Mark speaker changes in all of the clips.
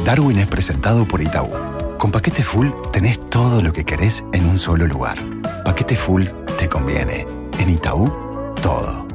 Speaker 1: Darwin es presentado por Itaú. Con Paquete Full tenés todo lo que querés en un solo lugar. Paquete Full te conviene. En Itaú, todo.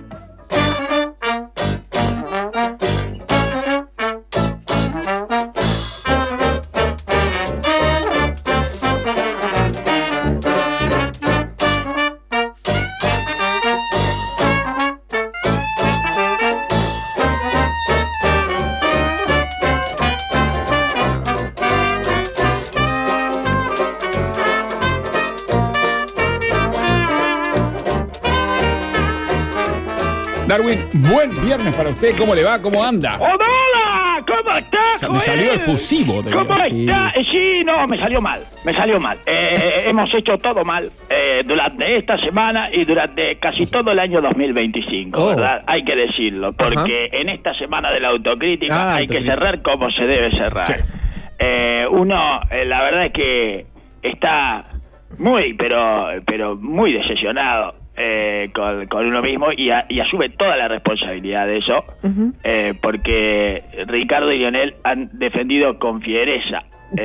Speaker 2: Darwin, buen viernes para usted. ¿Cómo le va? ¿Cómo anda?
Speaker 3: ¡Hola! ¿Cómo está?
Speaker 2: Me salió efusivo.
Speaker 3: ¿Cómo está? Sí, no, me salió mal. Hemos hecho todo mal durante esta semana y durante casi todo el año 2025, ¿verdad? Hay que decirlo, porque en esta semana de la autocrítica hay que cerrar como se debe cerrar. Sí. Uno, la verdad es que está muy, pero muy decepcionado con uno mismo y asume toda la responsabilidad de eso, porque Ricardo y Lionel han defendido con fiereza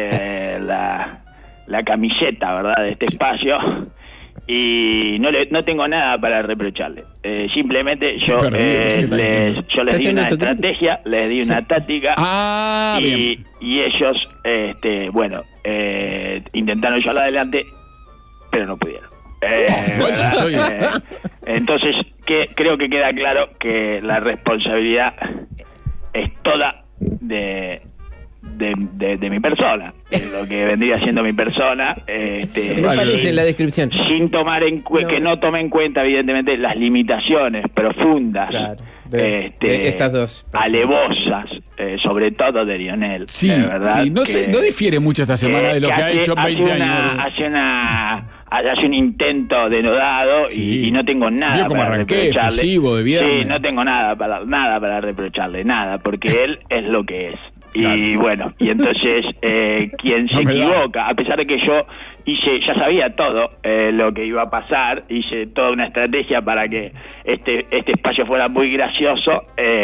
Speaker 3: la camiseta, ¿verdad?, de este espacio, y no tengo nada para reprocharle. Simplemente yo les di una estrategia, les di una táctica, y ellos intentaron llevarla adelante, pero no pudieron. Entonces creo que queda claro que la responsabilidad es toda de mi persona, lo que vendría siendo mi persona,
Speaker 4: no aparece en la descripción,
Speaker 3: sin tomar que no tome en cuenta evidentemente las limitaciones profundas,
Speaker 4: de estas dos
Speaker 3: alevosas, sobre todo de Lionel.
Speaker 2: Sí,
Speaker 3: ¿verdad?
Speaker 2: Sí, no difiere mucho esta semana de lo que ha hecho en 20 años.
Speaker 3: Hace un intento denodado, y no tengo nada para reprocharle.
Speaker 2: Efusivo de viernes.
Speaker 3: Sí, no tengo nada para reprocharle, nada, porque él es lo que es. Y bueno, y entonces quien se equivoca, a pesar de que yo ya sabía todo lo que iba a pasar, hice toda una estrategia para que este espacio fuera muy gracioso,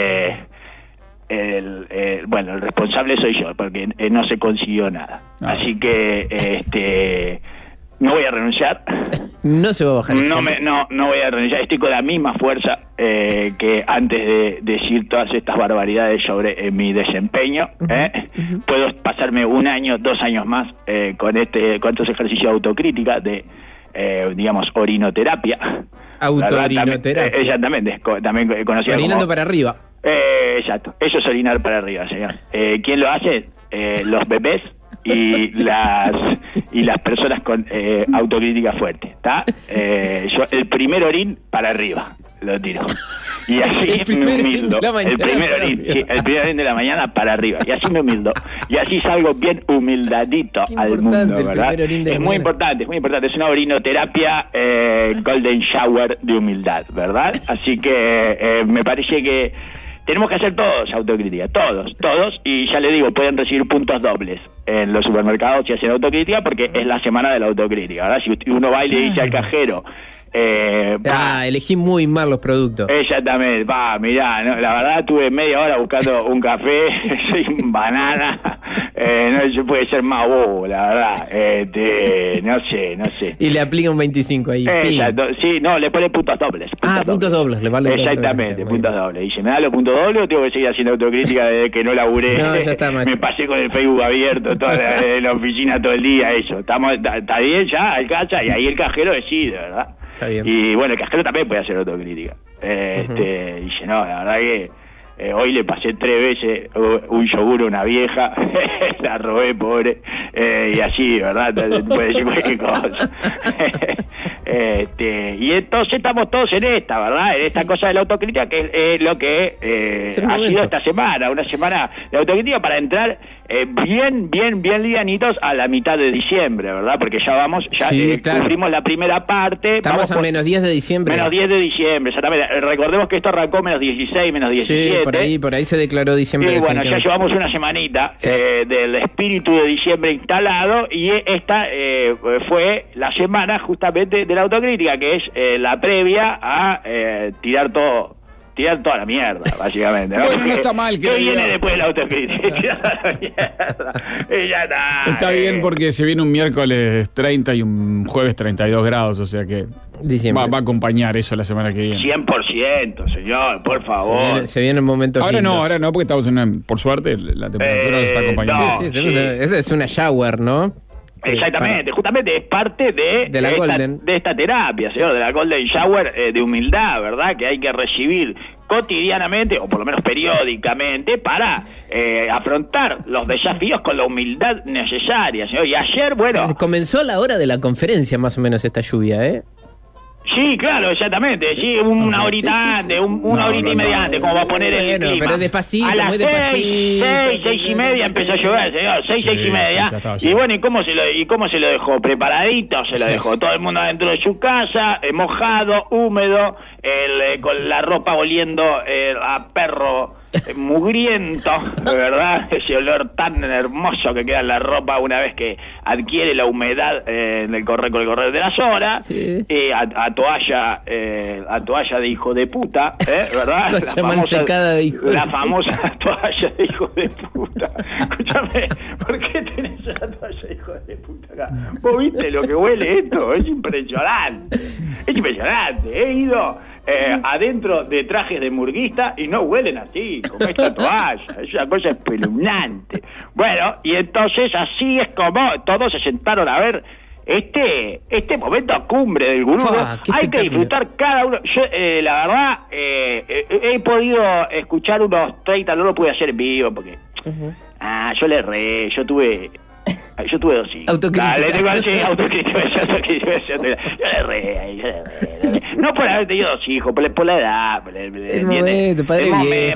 Speaker 3: el responsable soy yo, porque no se consiguió nada. Así que no voy a renunciar.
Speaker 4: No se va a bajar.
Speaker 3: No voy a renunciar. Estoy con la misma fuerza que antes de decir todas estas barbaridades sobre mi desempeño. Puedo pasarme 1 año, 2 años más con estos ejercicios de autocrítica, de orinoterapia.
Speaker 4: Autoorinoterapia.
Speaker 3: Exactamente, también conocido
Speaker 4: orinando
Speaker 3: como...
Speaker 4: para arriba.
Speaker 3: Exacto, eso es orinar para arriba, señor. ¿Quién lo hace? Los bebés y las personas con autocrítica fuerte, ¿está? Yo el primer orín para arriba lo tiro, y así me humildo. El primer orín de la mañana para arriba, y así me humildo, y así salgo bien humildadito al mundo, ¿verdad? Es muy importante, es una orinoterapia golden shower de humildad, ¿verdad? Así que me parece que tenemos que hacer todos autocrítica, todos, y ya le digo, pueden recibir puntos dobles en los supermercados si hacen autocrítica, porque es la semana de la autocrítica, ¿verdad? Si uno va y le dice al cajero,
Speaker 4: elegí muy mal los productos.
Speaker 3: Exactamente, mirá, no, la verdad tuve media hora buscando un café, soy un banana, no se puede ser más bobo, la verdad, no sé.
Speaker 4: Y le aplica un 25 ahí.
Speaker 3: Exacto, sí, no, le pone puntos dobles.
Speaker 4: Puntos dobles, le vale.
Speaker 3: Exactamente, puntos dobles. Dice, ¿me da los puntos dobles o tengo que seguir haciendo autocrítica desde que no laburé?
Speaker 4: No, ya está,
Speaker 3: me pasé con el Facebook abierto toda la oficina todo el día, eso. Está bien, ya alcanza, y ahí el cajero decide, ¿verdad?
Speaker 4: Está bien.
Speaker 3: Y bueno, el cajero también puede hacer autocrítica. Dice, no, la verdad que hoy le pasé 3 veces un yogur a una vieja, la robé, pobre, y así, ¿verdad? Puede decir cualquier cosa. Y entonces estamos todos en esta, ¿verdad? En esta cosa de la autocrítica, que es lo que ha sido esta semana, una semana de autocrítica para entrar bien livianitos a la mitad de diciembre, ¿verdad? Porque ya cumplimos la primera parte.
Speaker 4: Estamos a menos 10 de diciembre.
Speaker 3: Menos 10 de diciembre, exactamente. Recordemos que esto arrancó menos 16, menos 17.
Speaker 4: Sí, por ahí se declaró diciembre.
Speaker 3: Y bueno, ya llevamos una semanita del espíritu de diciembre instalado, y esta fue la semana justamente de la autocrítica, que es la previa a tirar todo tirar toda la mierda, básicamente. ¿No?
Speaker 2: Bueno, no está mal que
Speaker 3: ¿Qué viene después de la autocrítica? Y ya está.
Speaker 2: Está bien porque se viene un miércoles 30 y un jueves 32 grados, o sea que va a acompañar eso la semana que viene.
Speaker 3: 100%, señor, por favor.
Speaker 4: Se viene el momento.
Speaker 2: Ahora no, porque estamos por suerte, la temperatura nos está acompañando.
Speaker 4: No, sí. Es una shower, ¿no?
Speaker 3: Exactamente, justamente es parte de
Speaker 4: la
Speaker 3: de esta terapia, señor, de la Golden Shower de humildad, ¿verdad? Que hay que recibir cotidianamente, o por lo menos periódicamente, para afrontar los desafíos con la humildad necesaria, señor. Y ayer, bueno...
Speaker 4: Comenzó a la hora de la conferencia, más o menos, esta lluvia, ¿eh?
Speaker 3: Sí, claro, exactamente. Sí, una horita antes, una horita y media antes, como va a poner el clima.
Speaker 4: Pero despacito,
Speaker 3: a las
Speaker 4: muy despacito.
Speaker 3: 6:30 empezó a llover, señor. 6:30. Y bueno, ¿y cómo se lo dejó? Preparadito se lo dejó. Todo el mundo adentro de su casa, mojado, húmedo, con la ropa oliendo a perro mugriento, de verdad, ese olor tan hermoso que queda en la ropa una vez que adquiere la humedad con el correr de las horas, a toalla de hijo de puta, ¿verdad? La famosa toalla de hijo de puta. Escúchame, ¿por qué tenés esa toalla de hijo de puta acá? ¿Vos viste lo que huele esto? Es impresionante. He ido adentro de trajes de murguista y no huelen así, como esta toalla. Es una cosa espeluznante. Bueno, y entonces así es como todos se sentaron a ver este momento cumbre del gurú. Hay que disfrutar cada uno. Yo, la verdad, he podido escuchar unos 30, no lo pude hacer en vivo porque yo le erré, yo tuve 2 hijos.
Speaker 4: Autocrítica.
Speaker 3: Yo le erré. No por haber tenido 2 hijos, por la edad.
Speaker 4: El momento, padre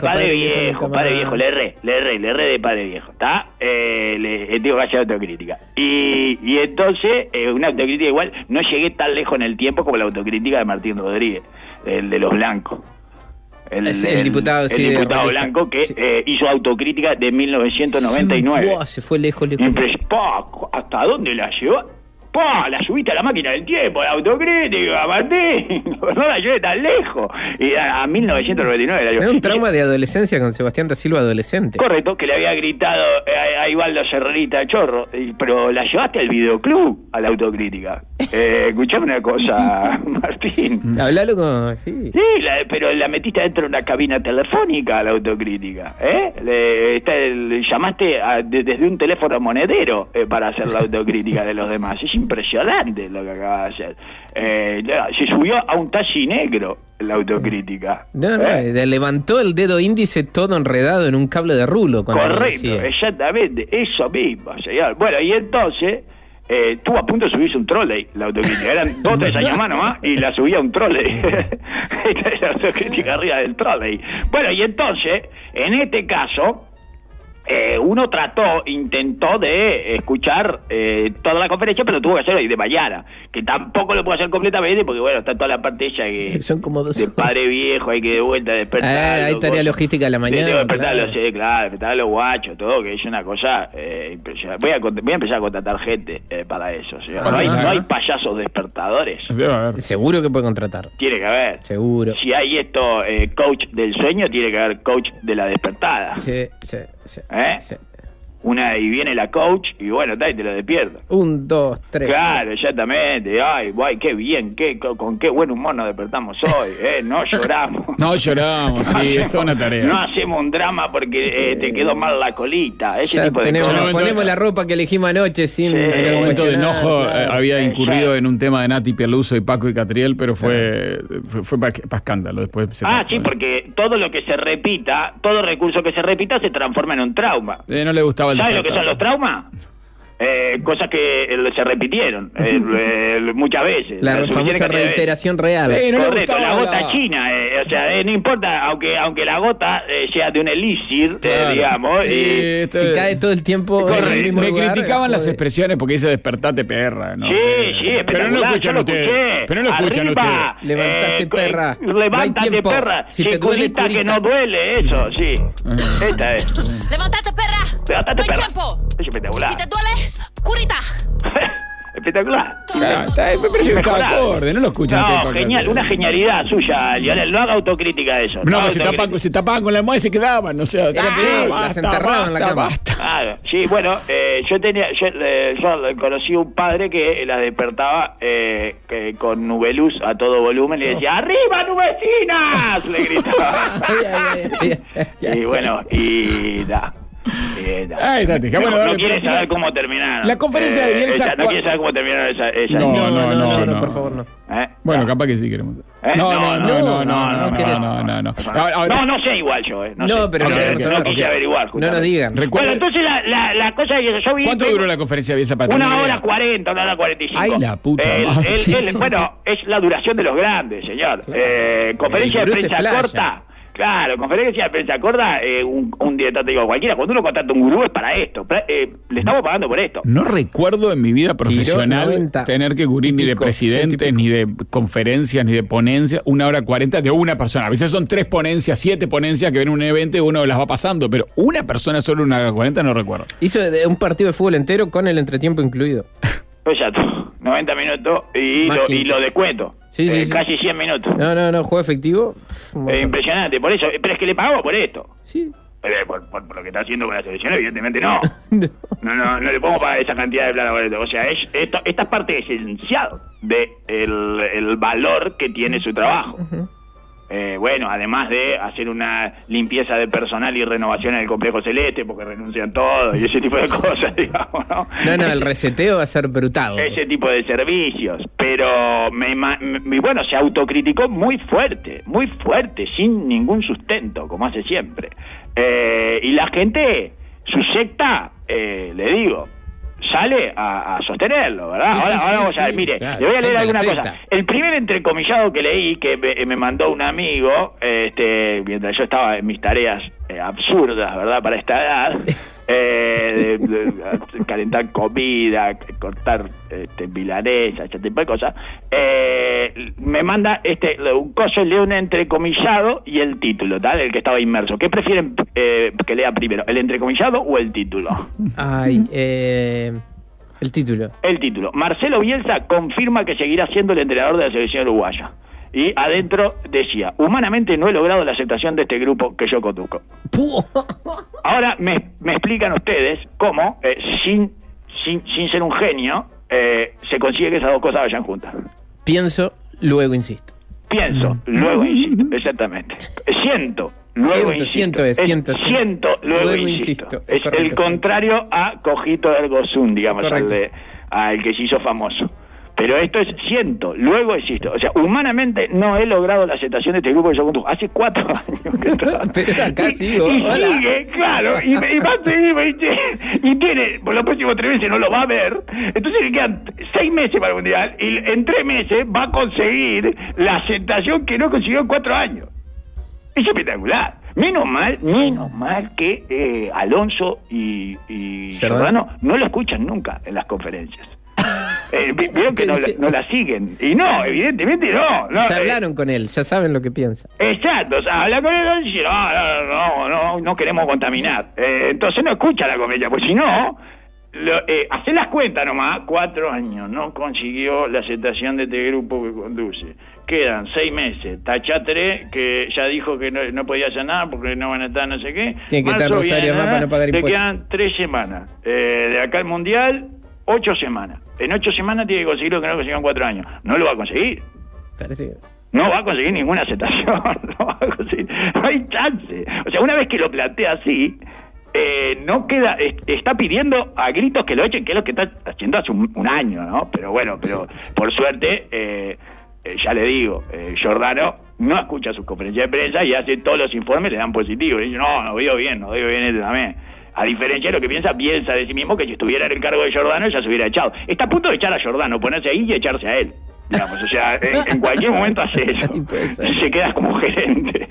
Speaker 3: viejo. Le erré de padre viejo, ¿está? Tengo que hacer autocrítica. Y entonces, una autocrítica igual, no llegué tan lejos en el tiempo como la autocrítica de Martín Rodríguez, el de los blancos. El diputado blanco que hizo autocrítica de 1999.
Speaker 4: Se fue lejos.
Speaker 3: ¿Hasta dónde la llevó? La subiste a la máquina del tiempo, la autocrítica, Martín. No la llevé tan lejos. Y a 1999 la llevó.
Speaker 4: Era un trauma de adolescencia con Sebastián da Silva adolescente.
Speaker 3: Correcto, que le había gritado a Ivaldo Serrerita Chorro. Pero la llevaste al videoclub, a la autocrítica. Escuchame una cosa, Martín.
Speaker 4: Hablalo con... Sí,
Speaker 3: pero la metiste dentro de una cabina telefónica a la autocrítica. Le llamaste desde un teléfono monedero para hacer la autocrítica de los demás. Es impresionante lo que acaba de hacer. Se subió a un taxi negro la autocrítica.
Speaker 4: Levantó el dedo índice todo enredado en un cable de rulo.
Speaker 3: Correcto, exactamente, eso mismo, señor. Bueno, y entonces estuvo a punto de subirse un trolley la autocrítica. Eran 2 o 3 años más nomás y la subía un trolley. La autocrítica arriba del trolley. Bueno, y entonces, en este caso, uno intentó de escuchar toda la conferencia, pero tuvo que hacerlo de mañana, que tampoco lo puedo hacer completamente porque bueno, está toda la parte ella que
Speaker 4: son como 2
Speaker 3: de padre viejo, hay que de vuelta despertar.
Speaker 4: Hay tarea logística de la mañana.
Speaker 3: Despertar a los guachos, todo, que es una cosa impresionante. Voy a empezar a contratar gente para eso, señor. No hay payasos despertadores.
Speaker 4: Seguro que puede contratar.
Speaker 3: Tiene que haber.
Speaker 4: Seguro.
Speaker 3: Si hay coach del sueño, tiene que haber coach de la despertada.
Speaker 4: Sí.
Speaker 3: Sí. Y viene la coach y bueno, te lo despierta.
Speaker 4: 1, 2, 3.
Speaker 3: Claro, exactamente. Ay, guay, qué bien, con qué buen humor nos despertamos hoy, No lloramos.
Speaker 2: Sí, es toda una tarea.
Speaker 3: No hacemos un drama porque te quedó mal la colita. Ese tipo de cosas.
Speaker 4: Ponemos la ropa que elegimos anoche sin...
Speaker 2: En un momento de enojo había incurrido en un tema de Nati Peluso y Paco y Catriel, pero fue para escándalo. Después
Speaker 3: porque todo lo que se repita, todo recurso que se repita se transforma en un trauma.
Speaker 2: No le gustaba.
Speaker 3: ¿Sabes lo que son los traumas? Cosas que se repitieron muchas veces.
Speaker 4: La famosa reiteración real.
Speaker 3: Sí, no correcto, la gota china. No importa, aunque la gota sea de un elixir, digamos.
Speaker 4: Si cae todo el tiempo.
Speaker 2: Me criticaban las expresiones porque dice despertate, perra. ¿No?
Speaker 3: Sí,
Speaker 2: pero no lo escuchan ustedes.
Speaker 4: Levantate, perra.
Speaker 3: Levántate, perra.
Speaker 4: Si te duele,
Speaker 3: que no duele, eso, sí. Esta es.
Speaker 5: Levántate, perra.
Speaker 3: Levántate, perra.
Speaker 5: Tiempo.
Speaker 3: Es espectacular.
Speaker 5: Si te duele, curita.
Speaker 3: espectacular.
Speaker 2: Me parece que está acorde, no lo escuchan.
Speaker 3: No, genial, una genialidad suya, Lionel. No haga autocrítica de eso.
Speaker 2: No, se tapaban con la almohada y se quedaban, no sé.
Speaker 4: Las enterraban en la cama.
Speaker 3: Claro, sí, bueno, yo conocí un padre que la despertaba con nubeluz a todo volumen y le decía, ¡arriba, nubecinas! Le gritaba. Y bueno, y da.
Speaker 2: Ahí está,
Speaker 3: no quiere saber cómo terminaron.
Speaker 2: La conferencia de Bielsa.
Speaker 3: No quiere saber cómo terminaron esa.
Speaker 4: No, por favor, no.
Speaker 2: Bueno, capaz que sí queremos.
Speaker 3: No sé igual yo.
Speaker 4: No, pero
Speaker 3: no quise averiguar.
Speaker 4: No nos digan.
Speaker 3: Bueno, entonces la cosa es que yo vi.
Speaker 2: ¿Cuánto duró la conferencia de Bielsa para
Speaker 3: terminar? 1 hora 40, 1 hora 45.
Speaker 2: Ay, la puta madre.
Speaker 3: Bueno, es la duración de los grandes, señor. Conferencia de prensa corta. Claro, conferencia de prensa corta, un director te digo cualquiera, cuando uno contrata un gurú es para esto, le estamos pagando por esto.
Speaker 2: No recuerdo en mi vida profesional tener que cubrir ni de presidentes, ni de conferencias, ni de ponencias, 1 hora 40 de una persona. A veces son 3 ponencias, 7 ponencias que ven un evento y uno las va pasando, pero una persona solo 1 hora 40 no recuerdo.
Speaker 4: Hizo un partido de fútbol entero con el entretiempo incluido.
Speaker 3: Exacto, 90 minutos y lo descuento.
Speaker 4: Sí.
Speaker 3: Casi 100 minutos.
Speaker 4: No, juego efectivo.
Speaker 3: Impresionante, por eso. Pero es que le pagamos por esto.
Speaker 4: Sí.
Speaker 3: Por lo que está haciendo con la selección, evidentemente no. No le podemos pagar esa cantidad de plata por esto. O sea, esta es parte esencial del valor que tiene su trabajo. Uh-huh. Bueno, además de hacer una limpieza de personal y renovación en el complejo celeste, porque renuncian todos y ese tipo de cosas, digamos, ¿no?
Speaker 4: No, el reseteo va a ser brutal.
Speaker 3: Ese tipo de servicios, pero bueno, se autocriticó muy fuerte, sin ningún sustento, como hace siempre. Y la gente, su secta, le digo, sale a sostenerlo, ¿verdad? Ahora vamos a ver, mire, claro, le voy a leer alguna cosa. El primer entrecomillado que leí, que me mandó un amigo, mientras yo estaba en mis tareas absurdas, ¿verdad? Para esta edad, de calentar comida, cortar milanesa, ese tipo de cosas, me manda un coso, leo un entrecomillado y el título, ¿tal? El que estaba inmerso. ¿Qué prefieren que lea primero, el entrecomillado o el título?
Speaker 4: El título.
Speaker 3: El título. Marcelo Bielsa confirma que seguirá siendo el entrenador de la selección uruguaya. Y adentro decía, humanamente no he logrado la aceptación de este grupo que yo conduzco. Ahora me explican ustedes cómo, sin ser un genio, se consigue que esas dos cosas vayan juntas.
Speaker 4: Pienso, luego insisto.
Speaker 3: Pienso, luego insisto, exactamente. Siento, luego insisto. Siento, luego insisto. Es correcto. El contrario a Cojito Ergo Sum, digamos, al que se hizo famoso. Pero esto es siento, luego insisto. O sea, humanamente no he logrado la aceptación de este grupo que yo conduzco. Hace 4 años que está.
Speaker 4: Pero acá sigo.
Speaker 3: Y sigue, claro, y va a seguir, y tiene, por los próximos 3 meses no lo va a ver. Entonces le quedan 6 meses para el Mundial, y en 3 meses va a conseguir la aceptación que no consiguió en 4 años. Es espectacular. Menos mal que Alonso y Giordano no lo escuchan nunca en las conferencias. Vieron que no la siguen. Y no, evidentemente no.
Speaker 4: Ya hablaron con él, ya saben lo que piensa.
Speaker 3: Exacto, o sea, habla con él y dice, no queremos contaminar. Entonces no escucha la comedia, pues si no, hacer las cuentas nomás. 4 años, no consiguió la aceptación de este grupo que conduce. Quedan 6 meses. Tacha 3, que ya dijo que no podía hacer nada porque no van a estar no sé qué.
Speaker 4: Tiene que estar Rosario más para no pagar impuestos.
Speaker 3: Te quedan 3 semanas. De acá al Mundial, 8 semanas. En 8 semanas tiene que conseguir lo que no consiguió en 4 años. No lo va a conseguir.
Speaker 4: Parece.
Speaker 3: No va a conseguir ninguna aceptación. No va a conseguir. No hay chance. O sea, una vez que lo plantea así, no queda. Está pidiendo a gritos que lo echen, que es lo que está haciendo hace un año, ¿no? Pero bueno, por suerte, ya le digo, Giordano no escucha sus conferencias de prensa y hace todos los informes, le dan positivo. Y dice, no veo bien este también. A diferencia de lo que piensa Bielsa de sí mismo, que si estuviera en el cargo de Giordano ya se hubiera echado. Está a punto de echar a Giordano, ponerse ahí y echarse a él. Digamos, o sea, en cualquier momento hace eso. Se queda como gerente.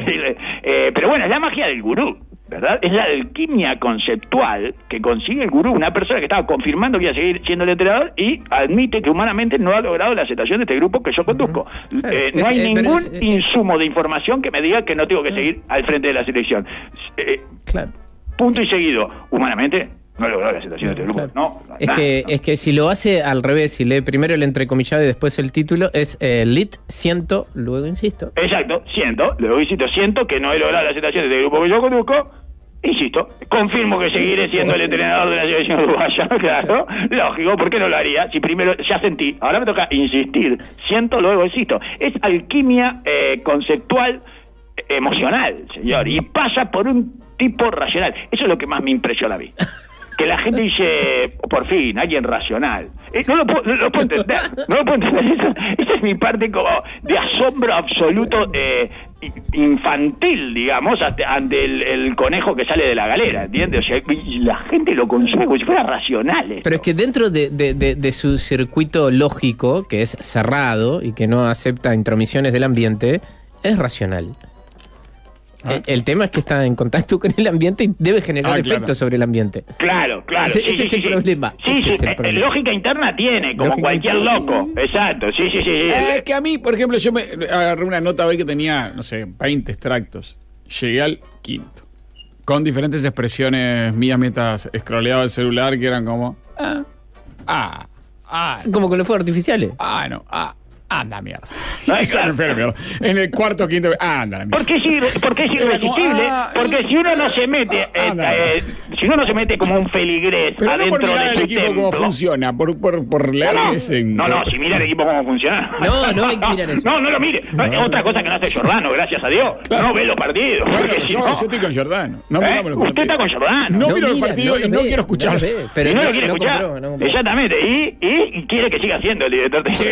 Speaker 3: Pero bueno, es la magia del gurú, ¿verdad? Es la alquimia conceptual que consigue el gurú, una persona que estaba confirmando que iba a seguir siendo el entrenador y admite que humanamente no ha logrado la aceptación de este grupo que yo conduzco. No hay ningún insumo de información que me diga que no tengo que seguir al frente de la selección.
Speaker 4: Claro.
Speaker 3: Punto y seguido. Humanamente No logró la aceptación de este grupo.
Speaker 4: Claro. Es que si lo hace al revés, si lee primero el entrecomillado y después el título, es lit, siento, luego insisto.
Speaker 3: Exacto, siento que no he logrado la aceptación de este grupo que yo conduzco. Insisto, confirmo que seguiré siendo el entrenador de la selección uruguaya, claro, lógico, ¿por qué no lo haría? Si primero ya sentí, ahora me toca insistir, siento, luego insisto. Es alquimia conceptual, emocional, señor, y pasa por un tipo racional. Eso es lo que más me impresiona a mí. Que la gente dice, por fin, alguien racional. No lo puedo entender. Esa es mi parte como de asombro absoluto, infantil, digamos, ante el conejo que sale de la galera, ¿entiendes? O sea, y la gente lo consume como si fuera racional. Esto.
Speaker 4: Pero es que dentro de su circuito lógico, que es cerrado y que no acepta intromisiones del ambiente, es racional. El tema es que está en contacto con el ambiente y debe generar efectos sobre el ambiente.
Speaker 3: Claro.
Speaker 4: Ese es el problema.
Speaker 3: Lógica interna tiene, como lógica cualquier loco. Exacto, sí.
Speaker 2: Es que a mí, por ejemplo, yo me agarré una nota hoy que tenía, no sé, 20 extractos. Llegué al quinto. Con diferentes expresiones mías mientras scrolleaba el celular que eran como...
Speaker 4: Como con los fuegos artificiales.
Speaker 2: Anda, mierda. En el cuarto, quinto... Anda, mierda.
Speaker 3: Porque es irresistible. Porque si uno no se mete... si uno no se mete como un feligrés
Speaker 2: pero
Speaker 3: adentro
Speaker 2: no por mirar
Speaker 3: de
Speaker 2: el
Speaker 3: su
Speaker 2: equipo
Speaker 3: templo,
Speaker 2: cómo funciona, por leer ese...
Speaker 3: No, si mira el equipo cómo funciona.
Speaker 4: No hay que mirar eso.
Speaker 3: No lo mire. Otra cosa que no hace Giordano, gracias a Dios. Claro. No ve los partidos.
Speaker 2: Bueno, yo estoy con Giordano. No miramos los partidos.
Speaker 3: Usted está con Giordano.
Speaker 2: No miro los partidos y no quiero escuchar.
Speaker 3: Pero no lo quiere escuchar. Exactamente. Y quiere que siga siendo el director de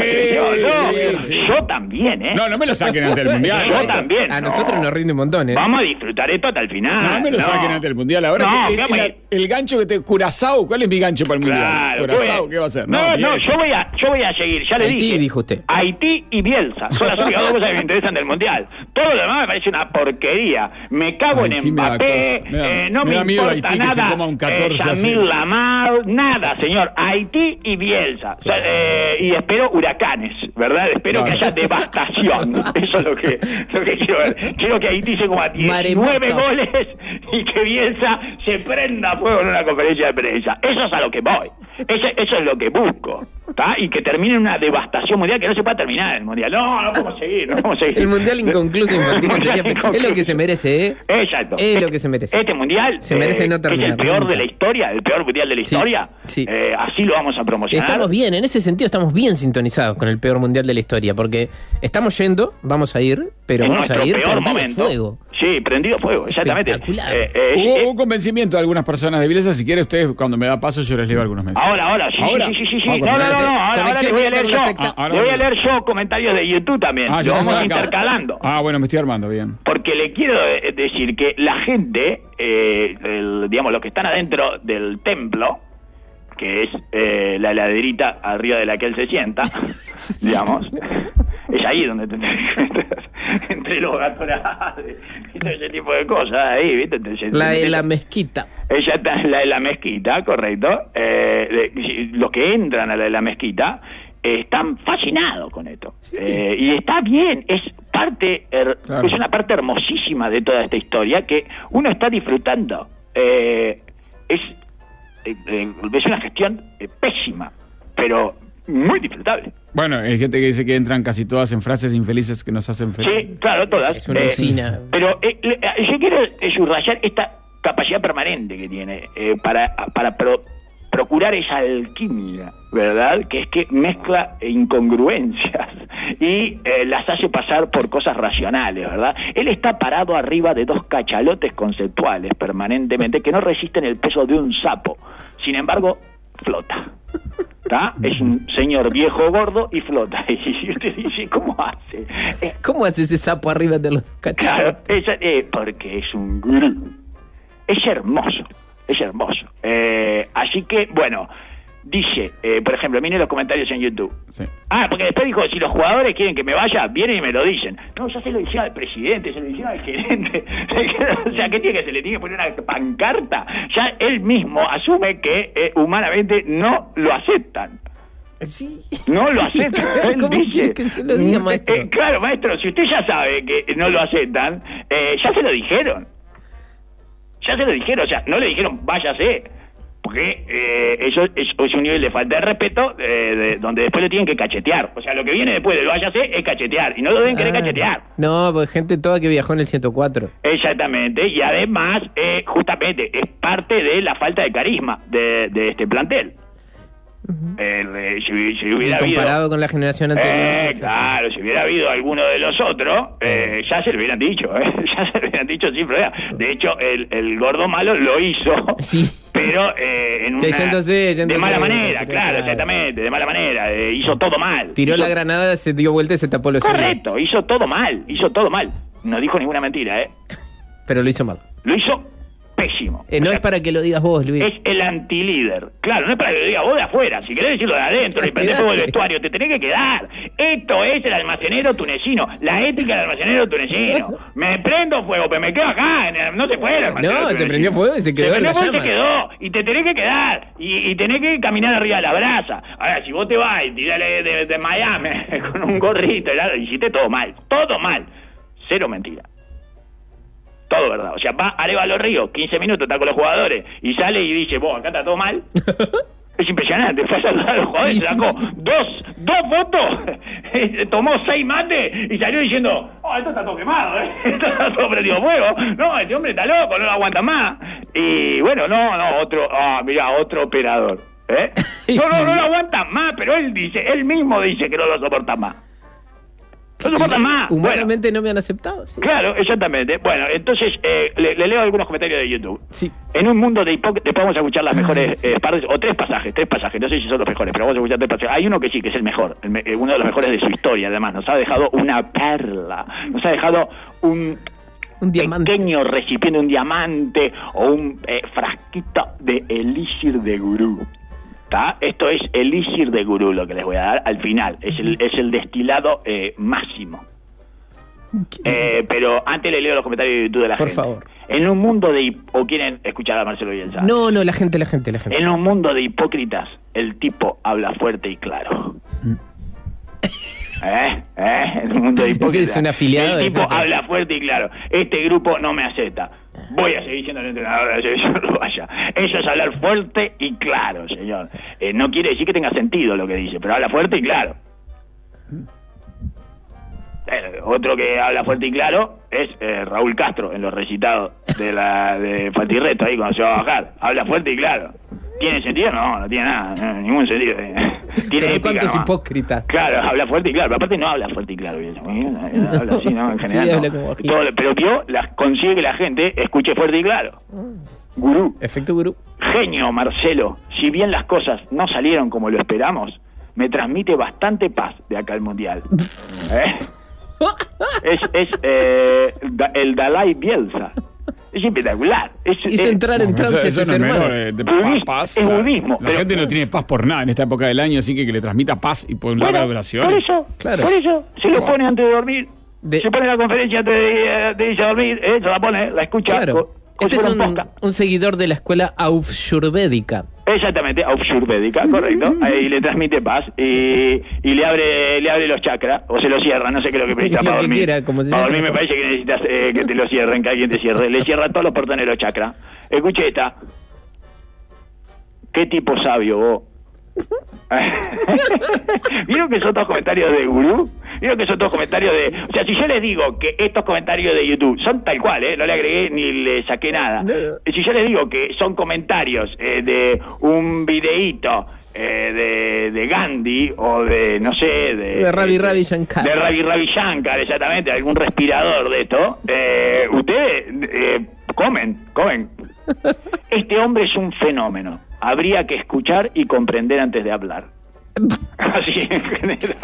Speaker 2: Sí.
Speaker 3: Yo también,
Speaker 2: No me lo saquen ante el Mundial.
Speaker 3: Yo también.
Speaker 4: A nosotros nos rinde un montón,
Speaker 3: Vamos a disfrutar esto hasta el final.
Speaker 2: No me lo saquen ante el Mundial. Ahora que el gancho que te... Curazao, ¿cuál es mi gancho para el Mundial?
Speaker 3: Claro,
Speaker 2: Curazao, ¿qué va a hacer?
Speaker 3: No, yo voy a seguir, ya le dije.
Speaker 4: Haití, dijo usted.
Speaker 3: Haití y Bielsa. Son las únicas dos cosas que me interesan del Mundial. Todo lo demás me parece una porquería. Me cago en Mbappé, no me importa
Speaker 2: Haití,
Speaker 3: nada.
Speaker 2: Que se coma un 14
Speaker 3: Yamil Lamar, nada, señor. Haití y Bielsa. O sea, y espero huracanes, ¿verdad? Espero que haya devastación. Eso es lo que quiero ver. Quiero que Haití se coma 19 goles y que Bielsa se prenda a fuego en una conferencia de prensa. Eso es a lo que voy. Eso es lo que busco. ¿Tá? Y que termine una devastación mundial que no se pueda terminar el mundial. No podemos seguir.
Speaker 4: El mundial inconcluso infantil es lo que se merece, ¿eh?
Speaker 3: Exacto.
Speaker 4: Es lo que se merece.
Speaker 3: Este mundial
Speaker 4: se merece no terminar.
Speaker 3: Es el peor de la historia, el peor mundial de la historia.
Speaker 4: Sí.
Speaker 3: Así lo vamos a promocionar.
Speaker 4: Estamos bien, en ese sentido estamos bien sintonizados con el peor mundial de la historia, porque estamos yendo, vamos a ir, pero vamos a ir prendido fuego.
Speaker 3: Sí, prendido fuego, exactamente.
Speaker 2: Hubo un convencimiento de algunas personas de Bielsa. Si quiere usted, cuando me da paso, yo les leo algunos mensajes.
Speaker 3: Ahora, sí. No. Ahora le voy a leer yo. Le voy a leer yo comentarios de YouTube también. Lo vamos intercalando.
Speaker 2: Bueno, me estoy armando bien.
Speaker 3: Porque le quiero decir que la gente, digamos, los que están adentro del templo, que es la heladerita arriba de la que él se sienta, digamos, es ahí donde te entre los gatos y todo ese tipo de cosas, ahí, ¿viste?
Speaker 4: La mezquita.
Speaker 3: Ella está en la de la mezquita, correcto. Los que entran a la de la mezquita están fascinados con esto. Sí. Y está bien, es una parte hermosísima de toda esta historia que uno está disfrutando. Es una gestión pésima, pero muy disfrutable.
Speaker 2: Bueno, hay gente que dice que entran casi todas en frases infelices que nos hacen felices.
Speaker 3: Sí, claro, todas.
Speaker 4: Es una usina.
Speaker 3: Pero yo quiero subrayar esta capacidad permanente que tiene para procurar esa alquimia, ¿verdad? Que es que mezcla incongruencias y las hace pasar por cosas racionales, ¿verdad? Él está parado arriba de dos cachalotes conceptuales permanentemente que no resisten el peso de un sapo. Sin embargo, flota. ¿Está? Es un señor viejo gordo y flota. Y usted dice, ¿cómo hace?
Speaker 4: ¿Cómo hace ese sapo arriba de los cachalotes?
Speaker 3: Claro, porque es un gurú. Es hermoso. Así que, bueno, dice, por ejemplo, miren los comentarios en YouTube.
Speaker 2: Sí.
Speaker 3: Porque después dijo, si los jugadores quieren que me vaya, vienen y me lo dicen. No, ya se lo hicieron al presidente, se lo hicieron al gerente. O sea, ¿qué tiene que se le tiene que poner una pancarta? Ya él mismo asume que humanamente no lo aceptan.
Speaker 4: Sí.
Speaker 3: No lo aceptan.
Speaker 4: ¿Cómo quiere que se lo diga, maestro?
Speaker 3: Claro, maestro, si usted ya sabe que no lo aceptan, ya se lo dijeron. O sea, no le dijeron váyase, porque porque eso es un nivel de falta de respeto donde después lo tienen que cachetear. O sea, lo que viene después de lo váyase es cachetear, y no lo deben querer cachetear.
Speaker 4: No, pues gente toda que viajó en el 104.
Speaker 3: Exactamente, y además, justamente, es parte de la falta de carisma de este plantel. Si hubiera
Speaker 4: comparado con la generación anterior.
Speaker 3: Claro, si hubiera habido alguno de los otros, ya se lo hubieran dicho, ya se lo hubieran dicho sin problema. De hecho, el gordo malo lo hizo, sí, pero de mala manera, claro, exactamente, de mala manera. Hizo todo mal.
Speaker 4: Tiró la granada, se dio vuelta y se tapó los ojos.
Speaker 3: Correcto, hizo todo mal. No dijo ninguna mentira,
Speaker 4: pero lo hizo mal.
Speaker 3: Lo hizo pésimo.
Speaker 4: No es para que lo digas vos, Luis.
Speaker 3: Es el antilíder. Claro, no es para que lo digas vos de afuera. Si querés decirlo de adentro y prender fuego el vestuario, te tenés que quedar. Esto es el almacenero tunecino. La ética del almacenero tunecino. Me prendo fuego, pero me quedo acá. No se fue el almacenero tunecino.
Speaker 4: Se prendió fuego y se quedó en la llama.
Speaker 3: Se quedó. Y te tenés que quedar. Y tenés que caminar arriba de la brasa. Ahora, si vos te vas y tirale de Miami con un gorrito, hiciste todo mal. Todo mal. Cero mentira. Todo verdad. O sea, va Arévalo Ríos, 15 minutos, está con los jugadores, y sale y dice, vos, acá está todo mal. Es impresionante. Fue a saludar a los jugadores, sacó dos fotos, tomó 6 mates y salió diciendo, esto está todo quemado, esto está todo prendido fuego. No, este hombre está loco, no lo aguanta más. Y bueno, otro operador. No lo aguanta más, pero él mismo dice que no lo soporta más. No soportan más.
Speaker 4: Humanamente no me han aceptado. Sí.
Speaker 3: Claro, exactamente. Bueno, entonces le leo algunos comentarios de YouTube.
Speaker 4: Sí.
Speaker 3: En un mundo de hipócritas, podemos escuchar las mejores partes, o tres pasajes. No sé si son los mejores, pero vamos a escuchar 3 pasajes. Hay uno que sí, que es el mejor, uno de los mejores de su historia, además. Nos ha dejado una perla. Nos ha dejado un pequeño recipiente, un diamante o un frasquito de elixir de gurú. Esto es elixir de gurú, lo que les voy a dar al final. Es el destilado máximo. Pero antes le leo los comentarios de YouTube de la gente.
Speaker 4: Por favor.
Speaker 3: En un mundo de... ¿O quieren escuchar a Marcelo Bielsa?
Speaker 4: No, la gente.
Speaker 3: En un mundo de hipócritas, el tipo habla fuerte y claro. En un mundo de hipócritas.
Speaker 4: Es un afiliado.
Speaker 3: El tipo habla fuerte y claro. Este grupo no me acepta. Voy a seguir siendo el entrenador de la selección uruguaya. Eso es hablar fuerte y claro, señor. No quiere decir que tenga sentido lo que dice, pero habla fuerte y claro. Otro que habla fuerte y claro es Raúl Castro en los recitados de Falta y Reto, ahí cuando se va a bajar. Habla fuerte y claro. ¿Tiene sentido? No tiene nada, ningún sentido.
Speaker 4: Pero ¿cuántos hipócritas?
Speaker 3: Claro, habla fuerte y claro, pero aparte no habla fuerte y claro. Habla así, ¿no? En general. Sí, habla como pero consigue que la gente escuche fuerte y claro. Gurú.
Speaker 4: Efecto gurú.
Speaker 3: Genio, Marcelo. Si bien las cosas no salieron como lo esperamos, me transmite bastante paz de acá al Mundial. Es el Dalai Bielsa. Es espectacular.
Speaker 4: Hizo entrar en trance
Speaker 2: eso no es menor, paz.
Speaker 3: Es budismo.
Speaker 2: La gente no tiene paz por nada en esta época del año, así que le transmita paz y por largas duraciones.
Speaker 3: Por eso se lo pone antes de dormir. Se pone la conferencia antes de irse a dormir. Se la pone, la escucha.
Speaker 4: Claro. Este es un seguidor de la escuela Aufschurbédica.
Speaker 3: Exactamente, Aufschurbédica, correcto. Ahí le transmite paz y le abre los chakras, o se los cierra, no sé qué es lo que necesita para dormir. Para dormir me parece que necesitas que te lo cierren, que alguien te cierre. Le cierra todos los portones de los chakras. Escuche esta. ¿Qué tipo sabio vos? ¿Vieron que son todos comentarios de gurú? ¿Vieron que son todos comentarios de... O sea, si yo les digo que estos comentarios de YouTube son tal cual, no le agregué ni le saqué nada. Si yo les digo que son comentarios de un videíto de Gandhi o de, no sé,
Speaker 4: de Ravi Shankar.
Speaker 3: De Ravi Shankar, exactamente, algún respirador de esto. Ustedes comen. Este hombre es un fenómeno. Habría que escuchar y comprender antes de hablar. Así en general.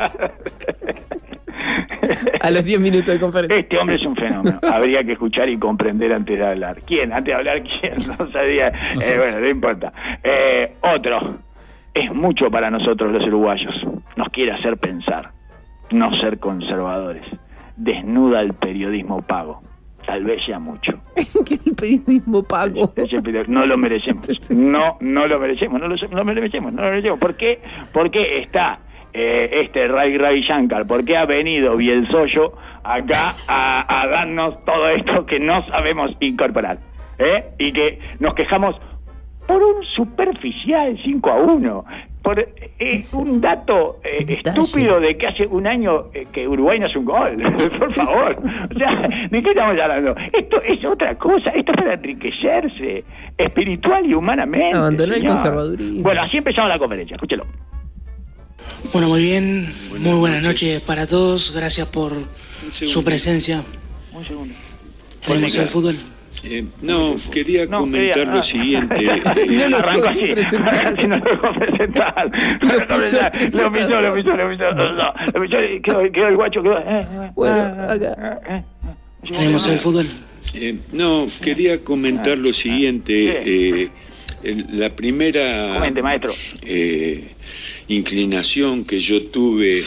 Speaker 4: A los 10 minutos de conferencia.
Speaker 3: Este hombre es un fenómeno. Habría que escuchar y comprender antes de hablar. ¿Quién? Antes de hablar, ¿quién? No sabía. No sé. Bueno, no importa. Otro. Es mucho para nosotros los uruguayos. Nos quiere hacer pensar. No ser conservadores. Desnuda el periodismo pago. Tal vez sea mucho.
Speaker 4: El periodismo pago.
Speaker 3: No lo merecemos. No lo merecemos. No lo merecemos. ¿Por qué? Porque está Ravi Shankar? ¿Por qué ha venido Bielsollo acá a darnos todo esto que no sabemos incorporar? Y que nos quejamos por un superficial 5-1, por un dato estúpido de que hace un año que Uruguay no hace un gol. Por favor. O sea, ¿de qué estamos hablando? Esto es otra cosa. Esto es para enriquecerse espiritual y humanamente.
Speaker 4: Abandonó el conservadurismo.
Speaker 3: Bueno, así empezamos la conferencia. Escúchelo.
Speaker 5: Bueno, muy bien. Muy buenas noches para todos. Gracias por su presencia.
Speaker 3: Un segundo.
Speaker 5: ¿Tenemos el fútbol?
Speaker 6: No, quería comentar lo siguiente.
Speaker 3: No arrancó así. No lo dejó presentar. Lo pisó. Quedó el guacho.
Speaker 4: Bueno, acá.
Speaker 5: ¿Tenemos el fútbol?
Speaker 6: No, quería comentar lo siguiente. La primera
Speaker 3: Comente, maestro.
Speaker 6: inclinación que yo tuve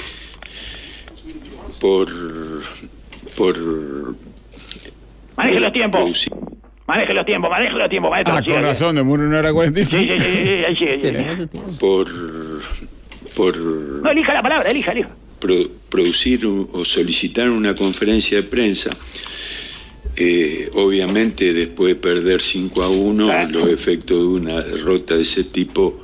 Speaker 6: por
Speaker 3: Maneje los tiempos. Maneje los tiempos, maestro.
Speaker 2: Con razón, demoró 1:45.
Speaker 3: Sí, ahí sigue. No, elija la palabra, elija.
Speaker 6: Producir o solicitar una conferencia de prensa. Obviamente, después de perder 5-1, los efectos de una derrota de ese tipo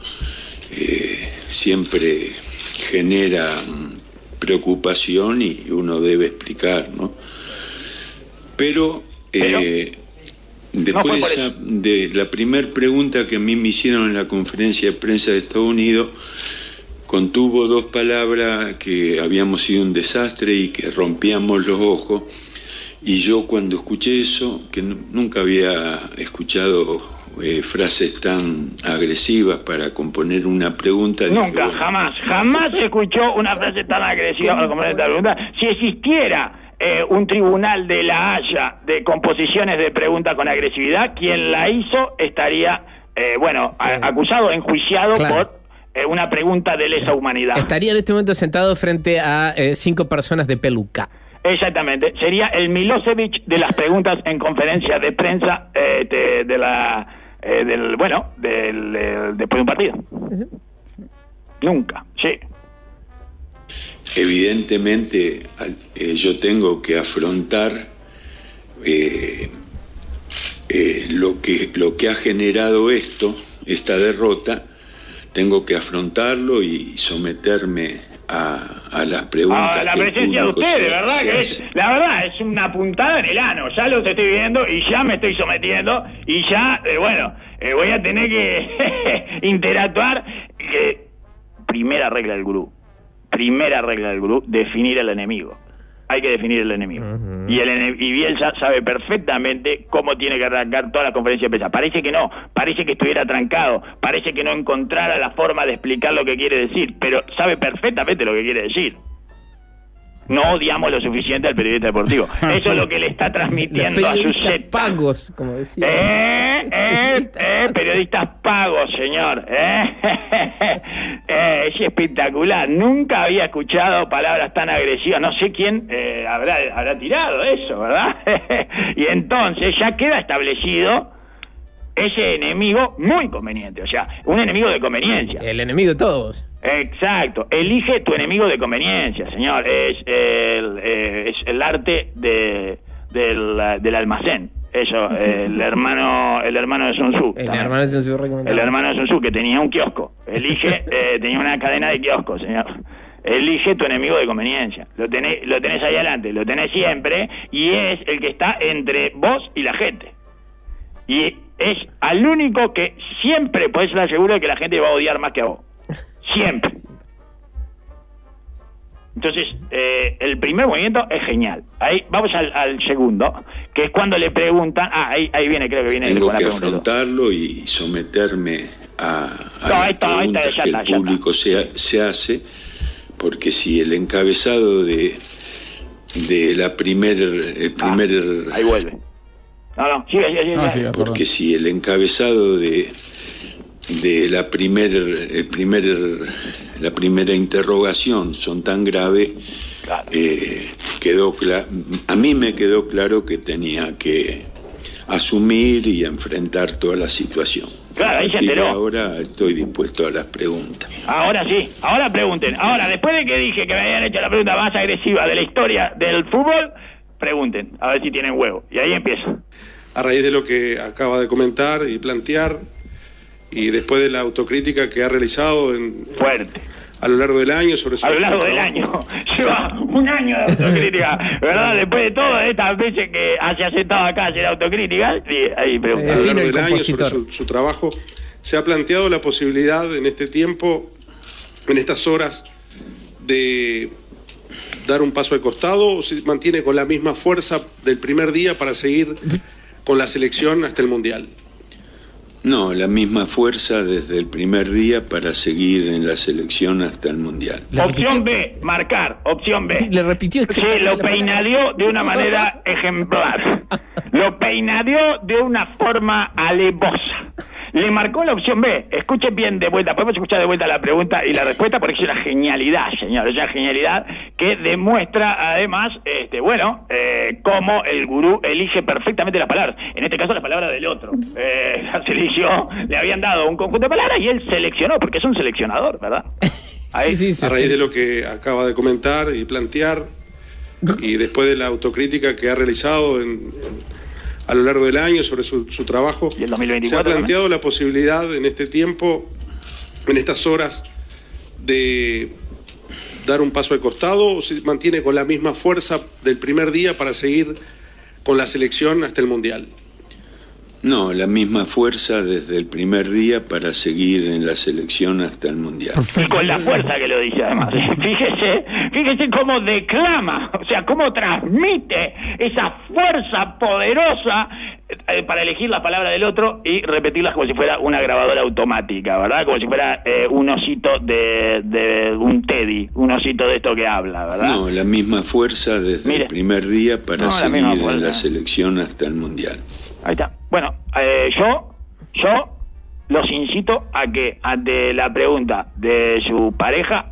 Speaker 6: siempre generan preocupación y uno debe explicar, ¿no? Pero después de la primera pregunta que a mí me hicieron en la conferencia de prensa de Estados Unidos, contuvo 2 palabras que habíamos sido un desastre y que rompíamos los ojos, y yo cuando escuché eso, que nunca había escuchado frases tan agresivas para componer una pregunta.
Speaker 3: Nunca, dije, bueno, jamás se escuchó una frase tan agresiva para componer esta pregunta. Si existiera un tribunal de La Haya de composiciones de preguntas con agresividad, quien la hizo estaría, acusado, enjuiciado por una pregunta de lesa humanidad.
Speaker 4: Estaría en este momento sentado frente a 5 personas de peluca.
Speaker 3: Exactamente, sería el Milosevic de las preguntas en conferencia de prensa después de un partido. ¿Sí? Nunca, sí.
Speaker 6: Evidentemente yo tengo que afrontar lo que ha generado esta derrota. Tengo que afrontarlo y someterme a las preguntas.
Speaker 3: A la presencia de ustedes, ¿verdad? La verdad es una puntada en el ano. Ya los estoy viendo y ya me estoy sometiendo y ya, voy a tener que interactuar. Primera regla del gurú, definir el enemigo. Hay que definir el enemigo. Uh-huh. Y Bielsa sabe perfectamente cómo tiene que arrancar toda la conferencia de prensa. Parece que no, parece que estuviera trancado, parece que no encontrara la forma de explicar lo que quiere decir, pero sabe perfectamente lo que quiere decir. No odiamos lo suficiente al periodista deportivo. Eso es lo que le está transmitiendo a sus
Speaker 4: pagos, como decía.
Speaker 3: Periodistas pagos, señor. Es espectacular. Nunca había escuchado palabras tan agresivas. No sé quién habrá tirado eso, ¿verdad? Y entonces ya queda establecido ese enemigo muy conveniente. O sea, un enemigo de conveniencia.
Speaker 4: El enemigo de todos.
Speaker 3: Exacto. Elige tu enemigo de conveniencia, señor. Es el arte del almacén. Eso, el hermano de Sun Tzu.
Speaker 4: El hermano de Sun Tzu recomendado.
Speaker 3: El hermano de Sun Tzu, que tenía un kiosco. Elige, tenía una cadena de kioscos, señor. Elige tu enemigo de conveniencia. Lo tenés ahí adelante, lo tenés siempre, y es el que está entre vos y la gente. Y es al único que siempre podés estar seguro de que la gente va a odiar más que a vos. Siempre. Entonces, el primer movimiento es genial. Ahí vamos al segundo, que es cuando le preguntan. Ahí viene, creo que viene.
Speaker 6: Tengo que afrontarlo y someterme a las preguntas que el público se hace, porque si el encabezado de la
Speaker 3: ahí vuelve. No, sigue.
Speaker 6: Porque si el encabezado de la primera interrogación son tan graves, claro. A mí me quedó claro que tenía que asumir y enfrentar toda la situación.
Speaker 3: Claro, ahí se enteró.
Speaker 6: Ahora estoy dispuesto a las preguntas.
Speaker 3: Ahora sí, ahora pregunten. Ahora, después de que dije que me habían hecho la pregunta más agresiva de la historia del fútbol, pregunten, a ver si tienen huevo. Y ahí empieza.
Speaker 7: A raíz de lo que acaba de comentar y plantear, y después de la autocrítica que ha realizado
Speaker 3: fuerte
Speaker 7: a lo largo del año sobre su...
Speaker 3: A lo largo del año. Lleva un año de autocrítica, ¿verdad? Después de todas estas veces que haya sentado acá a hacer autocrítica, sí, ahí pregunta.
Speaker 7: A lo largo del año sobre su trabajo, se ha planteado la posibilidad en este tiempo, en estas horas, de dar un paso de costado, o se mantiene con la misma fuerza del primer día para seguir con la selección hasta el Mundial.
Speaker 6: No, la misma fuerza desde el primer día para seguir en la selección hasta el Mundial.
Speaker 3: Opción B, marcar, opción B.
Speaker 4: Sí, le repitió.
Speaker 3: Sí, lo peinadeó de una manera ejemplar. Lo peinadeó de una forma alevosa. Le marcó la opción B. Escuchen bien de vuelta. Podemos escuchar de vuelta la pregunta y la respuesta porque es una genialidad, señor. Es una genialidad que demuestra además, cómo el gurú elige perfectamente las palabras. En este caso, las palabras del otro. Le habían dado un conjunto de palabras y él seleccionó, porque es un seleccionador, ¿verdad?
Speaker 7: Ahí. Sí, a raíz de lo que acaba de comentar y plantear, y después de la autocrítica que ha realizado a lo largo del año sobre su trabajo,
Speaker 3: ¿Y el 2024
Speaker 7: se ha planteado
Speaker 3: también?
Speaker 7: la posibilidad en este tiempo, en estas horas, de dar un paso de costado, o se mantiene con la misma fuerza del primer día para seguir con la selección hasta el Mundial.
Speaker 6: No, la misma fuerza desde el primer día para seguir en la selección hasta el Mundial.
Speaker 3: Y con la fuerza que lo dice además. Fíjese cómo declama, o sea, cómo transmite esa fuerza poderosa para elegir la palabra del otro y repetirlas como si fuera una grabadora automática, ¿verdad? Como si fuera un osito de un Teddy, un osito de esto que habla, ¿verdad?
Speaker 6: No, la misma fuerza desde el primer día para seguir en la selección hasta el Mundial.
Speaker 3: Ahí está. Bueno, yo los incito a que ante la pregunta de su pareja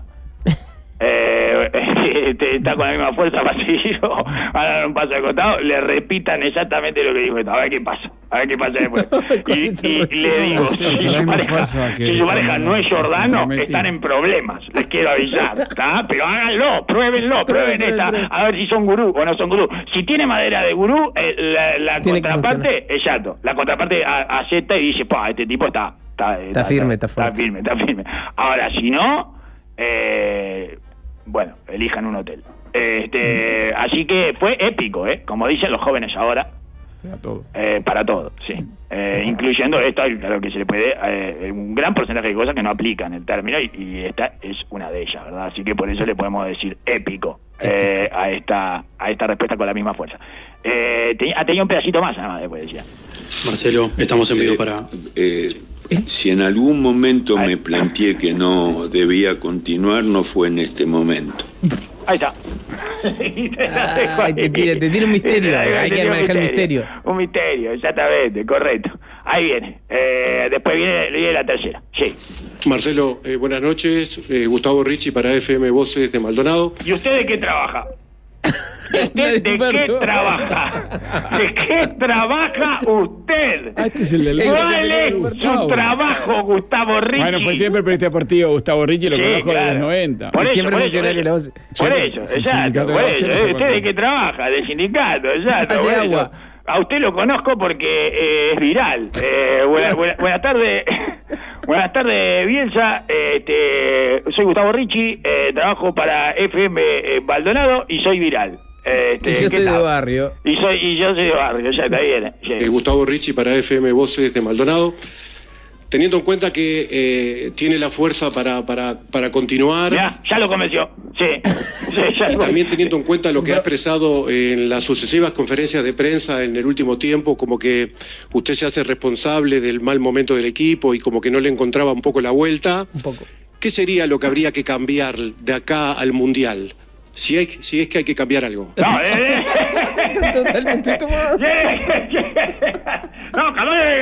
Speaker 3: está con la misma fuerza para seguir o a dar un paso de costado, le repitan exactamente lo que dijo esto, a ver qué pasa después. y le digo, si su pareja no es Giordano, están en problemas, les quiero avisar, ¿está? Pero háganlo, prueben esta, a ver si son gurú o no son gurú. Si tiene madera de gurú, la contraparte es Yato, la contraparte acepta y dice, este tipo está firme. Ahora, si no, elijan un hotel. Así que fue épico, como dicen los jóvenes ahora. Para todo, sí. Incluyendo esto, claro que se le puede, un gran porcentaje de cosas que no aplican el término y esta es una de ellas, ¿verdad? Así que por eso le podemos decir épico a esta respuesta con la misma fuerza. Tenía un pedacito más, nada más, después decía.
Speaker 8: Marcelo, estamos en vivo para...
Speaker 6: Si en algún momento me planteé que no debía continuar, no fue en este momento.
Speaker 3: Ahí está.
Speaker 4: Te tiene un misterio. Hay que manejar el misterio.
Speaker 3: Un misterio, exactamente, correcto. Ahí viene. Después viene la tercera. Sí.
Speaker 7: Marcelo, buenas noches. Gustavo Ricci para FM Voces de Maldonado.
Speaker 3: ¿Y usted de qué trabaja? ¿De qué trabaja? ¿De qué trabaja usted?
Speaker 2: Este es el del
Speaker 3: ¿Cuál es su trabajo, Gustavo Ricci?
Speaker 2: Bueno, fue siempre periodista deportivo Gustavo Ricci, lo conozco de los 90.
Speaker 4: Siempre funcionario de la voz.
Speaker 3: Por eso, exacto. ¿Usted de qué trabaja? De sindicato, exacto.
Speaker 4: Hace agua.
Speaker 3: A usted lo conozco porque es viral. Buenas tardes. Buenas tardes, Bielsa. Soy Gustavo Ricci, trabajo para FM Maldonado y soy viral.
Speaker 4: Y yo soy de barrio.
Speaker 3: Y yo soy de barrio, ya está bien.
Speaker 7: Gustavo Ricci para FM Voces de Maldonado. Teniendo en cuenta que tiene la fuerza para continuar.
Speaker 3: Ya lo convenció. Sí,
Speaker 7: también teniendo en cuenta lo que ha expresado en las sucesivas conferencias de prensa en el último tiempo, como que usted se hace responsable del mal momento del equipo y como que no le encontraba un poco la vuelta.
Speaker 4: Un poco.
Speaker 7: ¿Qué sería lo que habría que cambiar de acá al Mundial? Si es que hay que cambiar algo.
Speaker 3: No,
Speaker 4: totalmente tomado.
Speaker 3: No,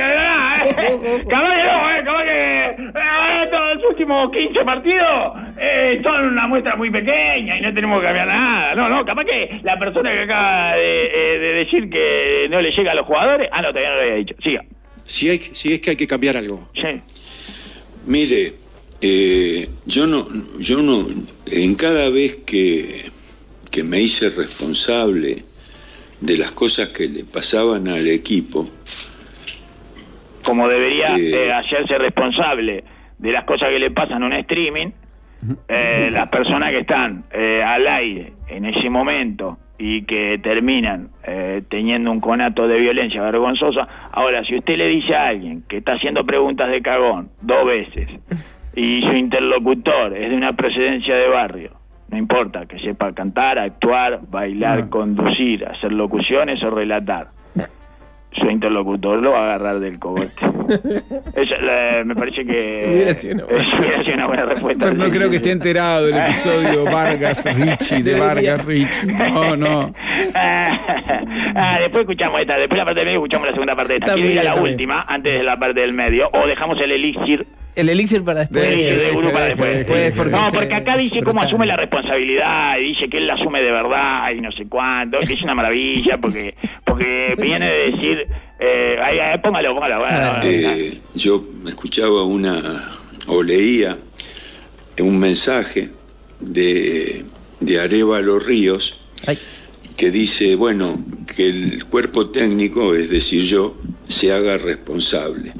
Speaker 3: caballo, los últimos 15 partidos son una muestra muy pequeña y no tenemos que cambiar nada. No, capaz que la persona que acaba de decir que no le llega a los jugadores, todavía no lo había dicho. Siga.
Speaker 7: Si es que hay que cambiar algo.
Speaker 3: Sí.
Speaker 6: Mire, yo no, en cada vez que me hice responsable de las cosas que le pasaban al equipo,
Speaker 3: como debería hacerse responsable de las cosas que le pasan en un streaming, las personas que están al aire en ese momento y que terminan teniendo un conato de violencia vergonzosa. Ahora, si usted le dice a alguien que está haciendo preguntas de cagón 2 veces y su interlocutor es de una procedencia de barrio, no importa que sepa cantar, actuar, bailar, conducir, hacer locuciones o relatar, su interlocutor lo va a agarrar del cogote. Me parece que
Speaker 4: hubiera sido
Speaker 3: una buena respuesta.
Speaker 2: Pero no creo que esté enterado del episodio Vargas Richie, de Vargas Richie. No.
Speaker 3: Después escuchamos esta, después la parte del medio escuchamos la segunda parte de esta. Quiero ir a la última, antes de la parte del medio, o dejamos el elixir.
Speaker 4: El elixir para después.
Speaker 3: El elixir de Gurú para después. Porque acá dice cómo asume la responsabilidad, y dice que él la asume de verdad, y no sé cuánto, que es una maravilla, porque viene de decir, póngalo.
Speaker 6: Yo escuchaba o leía un mensaje de Arévalo Ríos, que dice, bueno, que el cuerpo técnico, es decir, yo, se haga responsable.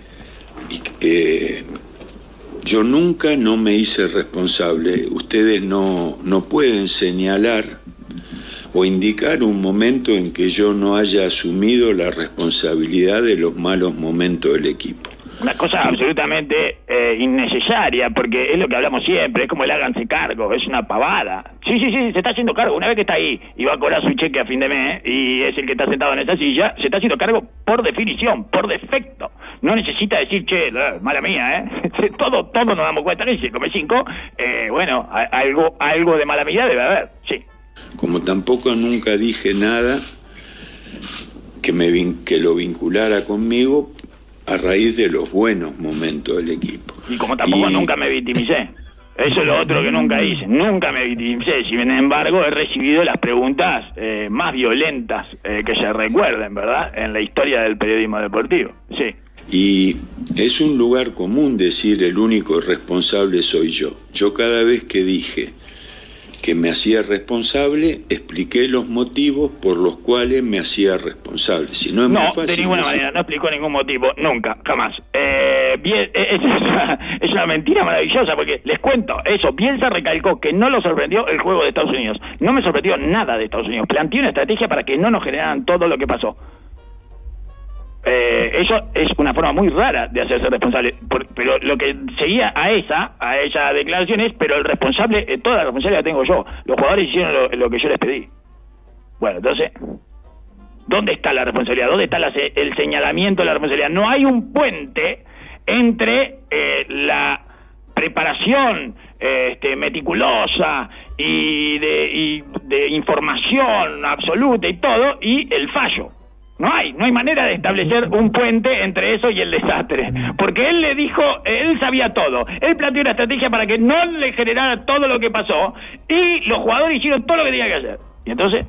Speaker 6: Yo nunca no me hice responsable. Ustedes no pueden señalar o indicar un momento en que yo no haya asumido la responsabilidad de los malos momentos del equipo.
Speaker 3: Una cosa absolutamente innecesaria, porque es lo que hablamos siempre, es como el háganse cargo, es una pavada. Sí, se está haciendo cargo. Una vez que está ahí y va a cobrar su cheque a fin de mes y es el que está sentado en esa silla, se está haciendo cargo por definición, por defecto. No necesita decir, che, mala mía, Todos nos damos cuenta que si se come 5, bueno, algo de mala mía debe haber, sí.
Speaker 6: Como tampoco nunca dije nada que lo vinculara conmigo a raíz de los buenos momentos del equipo.
Speaker 3: Y como tampoco nunca me victimicé. Eso es lo otro que nunca hice. Nunca me victimicé. Sin embargo, he recibido las preguntas más violentas que se recuerden, ¿verdad? En la historia del periodismo deportivo. Sí.
Speaker 6: Y es un lugar común decir el único responsable soy yo. Yo cada vez que dije que me hacía responsable, expliqué los motivos por los cuales me hacía responsable. Si no, es muy fácil
Speaker 3: de ninguna manera, no explicó ningún motivo, nunca, jamás. Es una mentira maravillosa, porque les cuento eso. Bielsa recalcó que no lo sorprendió el juego de Estados Unidos. No me sorprendió nada de Estados Unidos. Planteó una estrategia para que no nos generaran todo lo que pasó. Eso es una forma muy rara de hacerse responsable, pero lo que seguía a esa declaración es, pero el responsable, toda la responsabilidad la tengo yo. Los jugadores hicieron lo que yo les pedí. Bueno, entonces, ¿dónde está la responsabilidad? ¿Dónde está el señalamiento de la responsabilidad? No hay un puente entre la preparación meticulosa y de información absoluta y todo, y el fallo. No hay manera de establecer un puente entre eso y el desastre, porque él le dijo, él sabía todo, él planteó una estrategia para que no le generara todo lo que pasó, y los jugadores hicieron todo lo que tenían que hacer. Y entonces,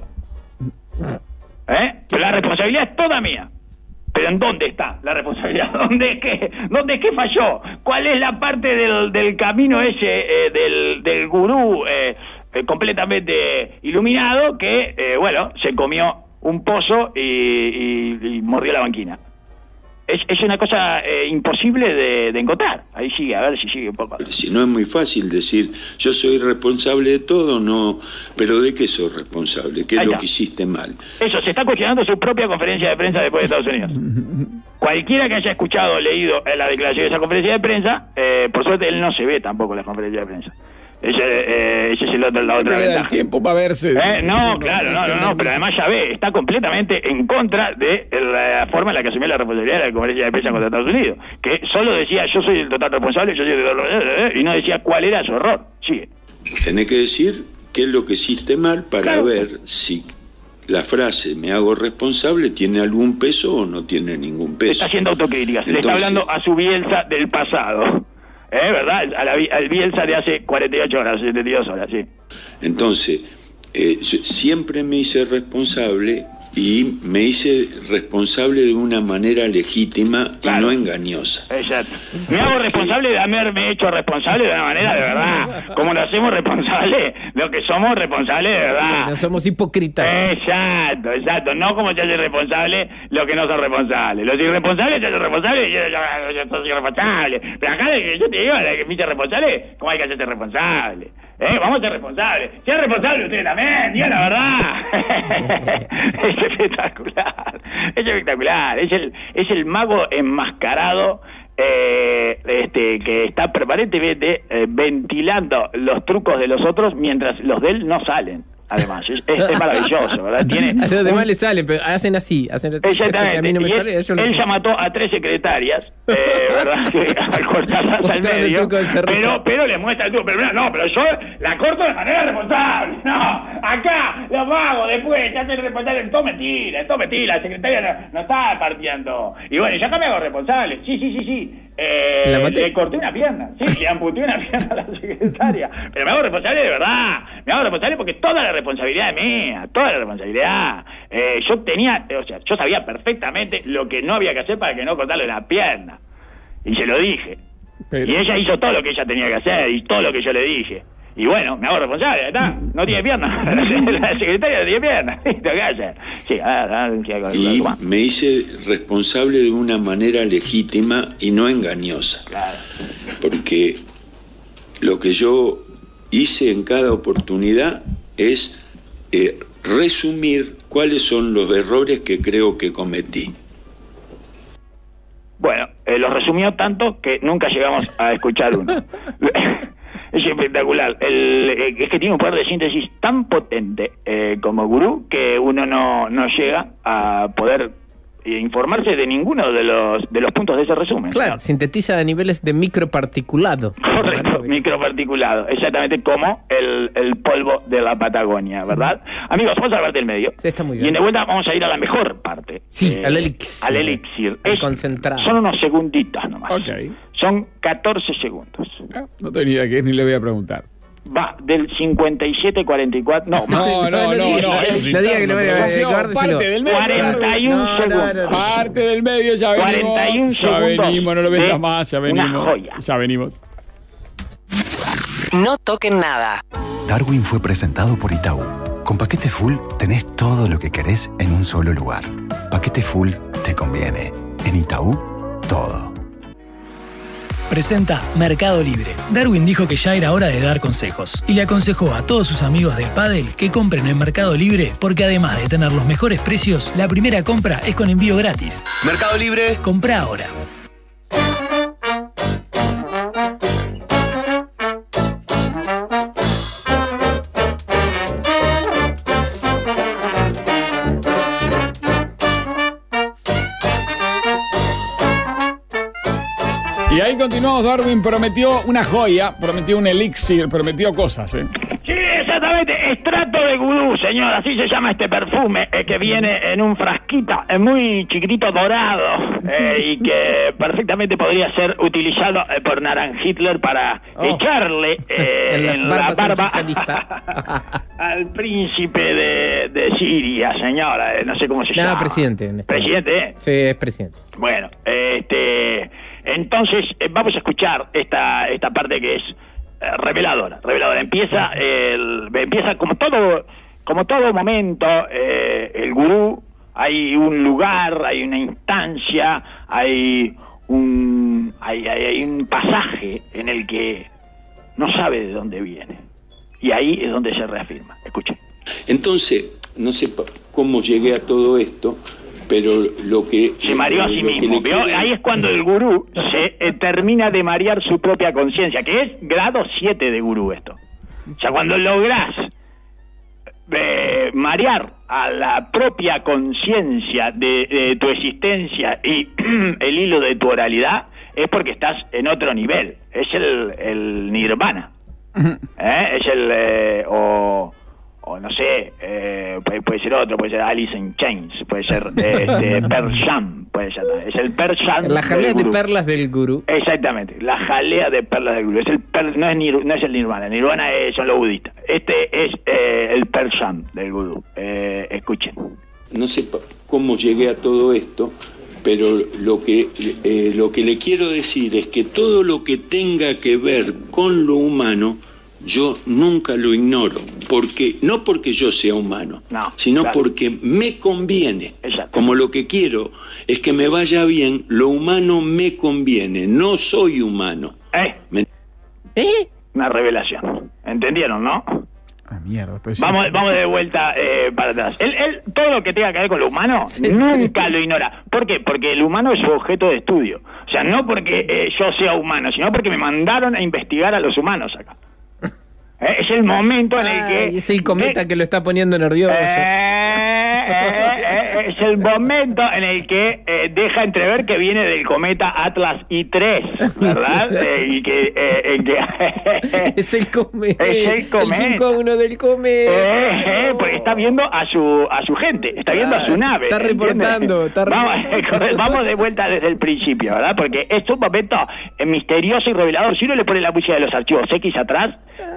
Speaker 3: la responsabilidad es toda mía. Pero ¿en dónde está la responsabilidad? ¿Dónde es que falló? ¿Cuál es la parte del camino ese del gurú completamente iluminado que, se comió un pozo y mordió la banquina? Es una cosa imposible de encontrar. Ahí sigue, a ver si sigue un poco.
Speaker 6: Si no, es muy fácil decir, yo soy responsable de todo, no, pero ¿de qué sos responsable? ¿Qué es lo que hiciste mal?
Speaker 3: Eso, se está cuestionando su propia conferencia de prensa después de Estados Unidos. Cualquiera que haya escuchado o leído la declaración de esa conferencia de prensa, por suerte él no se ve tampoco en la conferencia de prensa. Ese es la otra ventaja.
Speaker 2: El tiempo para verse.
Speaker 3: No, pero además ya ve, está completamente en contra de la forma en la que asumió la responsabilidad de la conferencia de prensa contra Estados Unidos, que solo decía, yo soy el total responsable, y no decía cuál era su error. Sigue.
Speaker 6: Tenés que decir qué es lo que hiciste mal para ver si la frase me hago responsable tiene algún peso o no tiene ningún peso.
Speaker 3: Está haciendo autocrítica, le está hablando a su Bielsa del pasado. ¿Verdad? Al Bielsa de hace 48 horas, 72 horas, sí.
Speaker 6: Entonces, yo siempre me hice responsable y me hice responsable de una manera legítima y no engañosa.
Speaker 3: Exacto. Me hago responsable de haberme hecho responsable de una manera de verdad. Como nos hacemos responsables, lo que somos responsables de verdad.
Speaker 4: No somos hipócritas.
Speaker 3: Exacto. No como se hace responsable lo que no son responsables. Los irresponsables se hacen responsables y yo soy irresponsable. Pero acá yo te digo, la que me hice responsable, ¿cómo hay que hacerse responsable? Vamos a ser responsables. Sean responsables ustedes también, digan la verdad. Es espectacular. Es el mago enmascarado que está permanentemente ventilando los trucos de los otros mientras los de él no salen. Además, es maravilloso, ¿verdad?
Speaker 4: A los demás le salen, pero hacen así.
Speaker 3: Exactamente. A mí no me sale, él ya mató a 3 secretarias, ¿verdad? Al cortarlas al medio. Pero le muestra el truco. Pero yo la corto de manera responsable. No, acá los magos después se hacen responsables. Todo mentira. La secretaria no estaba partiendo. Y bueno, yo acá me hago responsable. Sí. Le corté una pierna. Sí, le amputé una pierna a la secretaria. Pero me hago responsable de verdad. Me hago responsable porque toda la responsabilidad es mía, toda la responsabilidad. Yo sabía perfectamente lo que no había que hacer para que no cortarle la pierna. Y se lo dije. Y ella hizo todo lo que ella tenía que hacer y todo lo que yo le dije. Y bueno, me hago responsable, ¿está? No tiene pierna. La secretaria no tiene pierna. ¿Qué hacer? Sí,
Speaker 6: y me hice responsable de una manera legítima y no engañosa.
Speaker 3: Claro.
Speaker 6: Porque lo que yo hice en cada oportunidad es resumir cuáles son los errores que creo que cometí.
Speaker 3: Bueno, los resumió tanto que nunca llegamos a escuchar uno. Es espectacular. Es que tiene un poder de síntesis tan potente como gurú que uno no llega a poder informarse de ninguno de los puntos de ese resumen.
Speaker 4: Claro,
Speaker 3: ¿no?
Speaker 4: Sintetiza a niveles de microparticulado.
Speaker 3: Correcto, microparticulado, exactamente como el polvo de la Patagonia, ¿verdad? Amigos, vamos a la parte del medio.
Speaker 4: Sí, está muy bien.
Speaker 3: Y de vuelta vamos a ir a la mejor parte.
Speaker 4: Sí, al elixir.
Speaker 3: Al elixir.
Speaker 4: El concentrado.
Speaker 3: Son unos segunditos nomás.
Speaker 2: Okay.
Speaker 3: Son 14 segundos.
Speaker 2: No tenía que ir ni le voy a preguntar.
Speaker 3: Va del 57-44. No
Speaker 4: diga que le voy a decir.
Speaker 2: Parte del medio.
Speaker 3: 41 segundos.
Speaker 2: Parte del medio, ya venimos.
Speaker 3: 41
Speaker 2: ya venimos, no lo vendas más, ya venimos.
Speaker 3: Una joya.
Speaker 2: Ya venimos.
Speaker 9: No toquen nada.
Speaker 1: Darwin fue presentado por Itaú. Con Paquete Full tenés todo lo que querés en un solo lugar. Paquete Full te conviene. En Itaú, todo.
Speaker 10: Presenta Mercado Libre. Darwin dijo que ya era hora de dar consejos y le aconsejó a todos sus amigos del pádel que compren en Mercado Libre porque además de tener los mejores precios, la primera compra es con envío gratis.
Speaker 9: Mercado Libre.
Speaker 10: Compra ahora.
Speaker 2: Y ahí continuamos. Darwin prometió una joya, prometió un elixir, prometió cosas, ¿eh?
Speaker 3: Sí, exactamente. Extracto de gurú, señor. Así se llama este perfume que viene en un frasquito muy chiquitito dorado y que perfectamente podría ser utilizado por Naran Hitler para echarle en la barba al príncipe de Siria, señora. No sé cómo se llama.
Speaker 4: Presidente.
Speaker 3: ¿Presidente?
Speaker 4: Sí, es presidente.
Speaker 3: Bueno, entonces vamos a escuchar esta parte que es reveladora. Empieza como todo momento, el gurú, hay un lugar, hay una instancia, hay un pasaje en el que no sabe de dónde viene. Y ahí es donde se reafirma. Escuchen.
Speaker 6: Entonces, no sé cómo llegué a todo esto, pero lo que...
Speaker 3: Se mareó a sí mismo. Ahí es cuando el gurú se termina de marear su propia conciencia, que es grado 7 de gurú esto. O sea, cuando lográs marear a la propia conciencia de tu existencia y el hilo de tu oralidad, es porque estás en otro nivel. Es el nirvana. Es el... o no sé, puede ser otro, puede ser Alice in Chains, puede ser Pearl Jam, puede ser, es el Pearl Jam.
Speaker 4: La jalea de perlas del gurú.
Speaker 3: Exactamente, la jalea de perlas del gurú. No es el Nirvana, el Nirvana son los budistas. Este es el Pearl Jam del gurú. Escuchen.
Speaker 6: no sé cómo llegué a todo esto, pero lo que le quiero decir es que todo lo que tenga que ver con lo humano, yo nunca lo ignoro, no porque yo sea humano, sino porque me conviene.
Speaker 3: Exacto.
Speaker 6: Como lo que quiero es que me vaya bien, lo humano me conviene, no soy humano.
Speaker 3: Una revelación. ¿Entendieron, no?
Speaker 2: Mierda, pues
Speaker 3: vamos de vuelta para atrás. Él todo lo que tenga que ver con lo humano nunca lo ignora. ¿Por qué? Porque el humano es su objeto de estudio. O sea, no porque yo sea humano, sino porque me mandaron a investigar a los humanos acá. Es el momento en el que...
Speaker 4: Es el cometa que lo está poniendo nervioso.
Speaker 3: Es el momento en el que deja entrever que viene del cometa Atlas I3, ¿verdad?
Speaker 4: Es el cometa.
Speaker 3: Es el cometa.
Speaker 4: El 5-1 del cometa.
Speaker 3: Porque está viendo a su gente, está viendo a su nave.
Speaker 4: Está reportando.
Speaker 3: Vamos de vuelta desde el principio, ¿verdad? Porque es un momento misterioso y revelador. Si uno le pone la música de los archivos X atrás,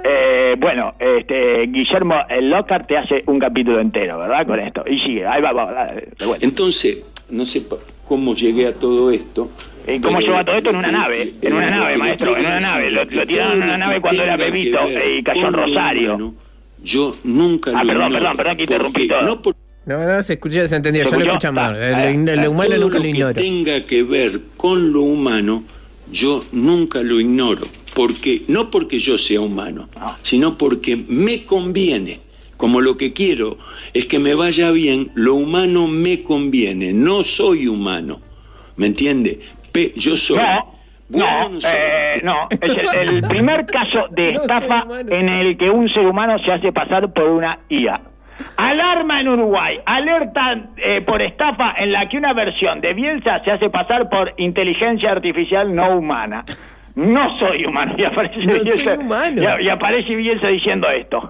Speaker 3: Guillermo Lockhart te hace un capítulo entero, ¿verdad? Con esto. Y sigue, ahí va, de vuelta.
Speaker 6: Entonces, no sé cómo llegué a todo esto.
Speaker 3: ¿Cómo llegó a todo esto? En una nave, maestro, en una nave. Lo tiraron en una nave cuando era bebito y cayó en Rosario.
Speaker 6: Yo nunca lo
Speaker 3: perdón, que interrumpí todo.
Speaker 4: No, se entendió, yo lo escuchamos. Lo humano nunca lo ignoro.
Speaker 6: Todo lo que tenga que ver con lo humano, yo nunca lo ignoro. No porque yo sea humano, sino porque me conviene. Como lo que quiero es que me vaya bien, lo humano me conviene, no soy humano. ¿Me entiende? Yo soy...
Speaker 3: No, es el primer caso de estafa en el que un ser humano se hace pasar por una IA. Alarma en Uruguay, alerta por estafa en la que una versión de Bielsa se hace pasar por inteligencia artificial no humana. No soy humano. Y aparece Bielsa, y aparece Bielsa diciendo esto.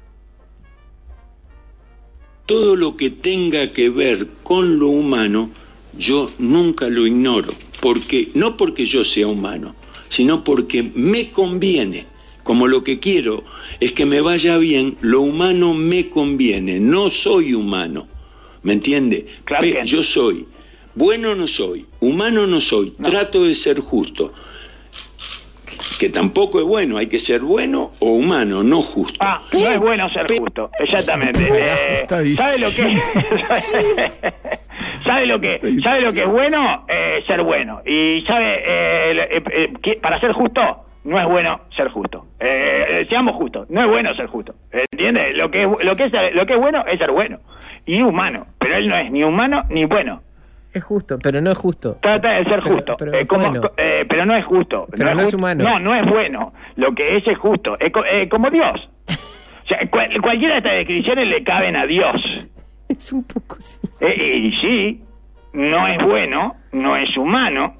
Speaker 6: Todo lo que tenga que ver con lo humano, yo nunca lo ignoro. No porque yo sea humano, sino porque me conviene. Como lo que quiero es que me vaya bien, lo humano me conviene, no soy humano. ¿Me entiende?
Speaker 3: Claro que
Speaker 6: yo soy. Bueno no soy, humano no soy, trato de ser justo. Que tampoco es bueno, hay que ser bueno o humano, no justo.
Speaker 3: No es bueno ser justo, exactamente. ¿Sabe lo que ¿Sabe lo que es bueno? Ser bueno. Y para ser justo, no es bueno ser justo. Seamos justos, no es bueno ser justo. ¿Entiendes? Lo que es bueno es ser bueno y humano, pero él no es ni humano ni bueno.
Speaker 4: Es justo, pero no es justo.
Speaker 3: Trata de ser justo, pero no es justo.
Speaker 4: Pero no es humano.
Speaker 3: No es bueno. Lo que es justo. Como Dios. O sea, cualquiera de estas descripciones le caben a Dios.
Speaker 4: Es un poco así.
Speaker 3: Y sí, no es bueno, no es humano.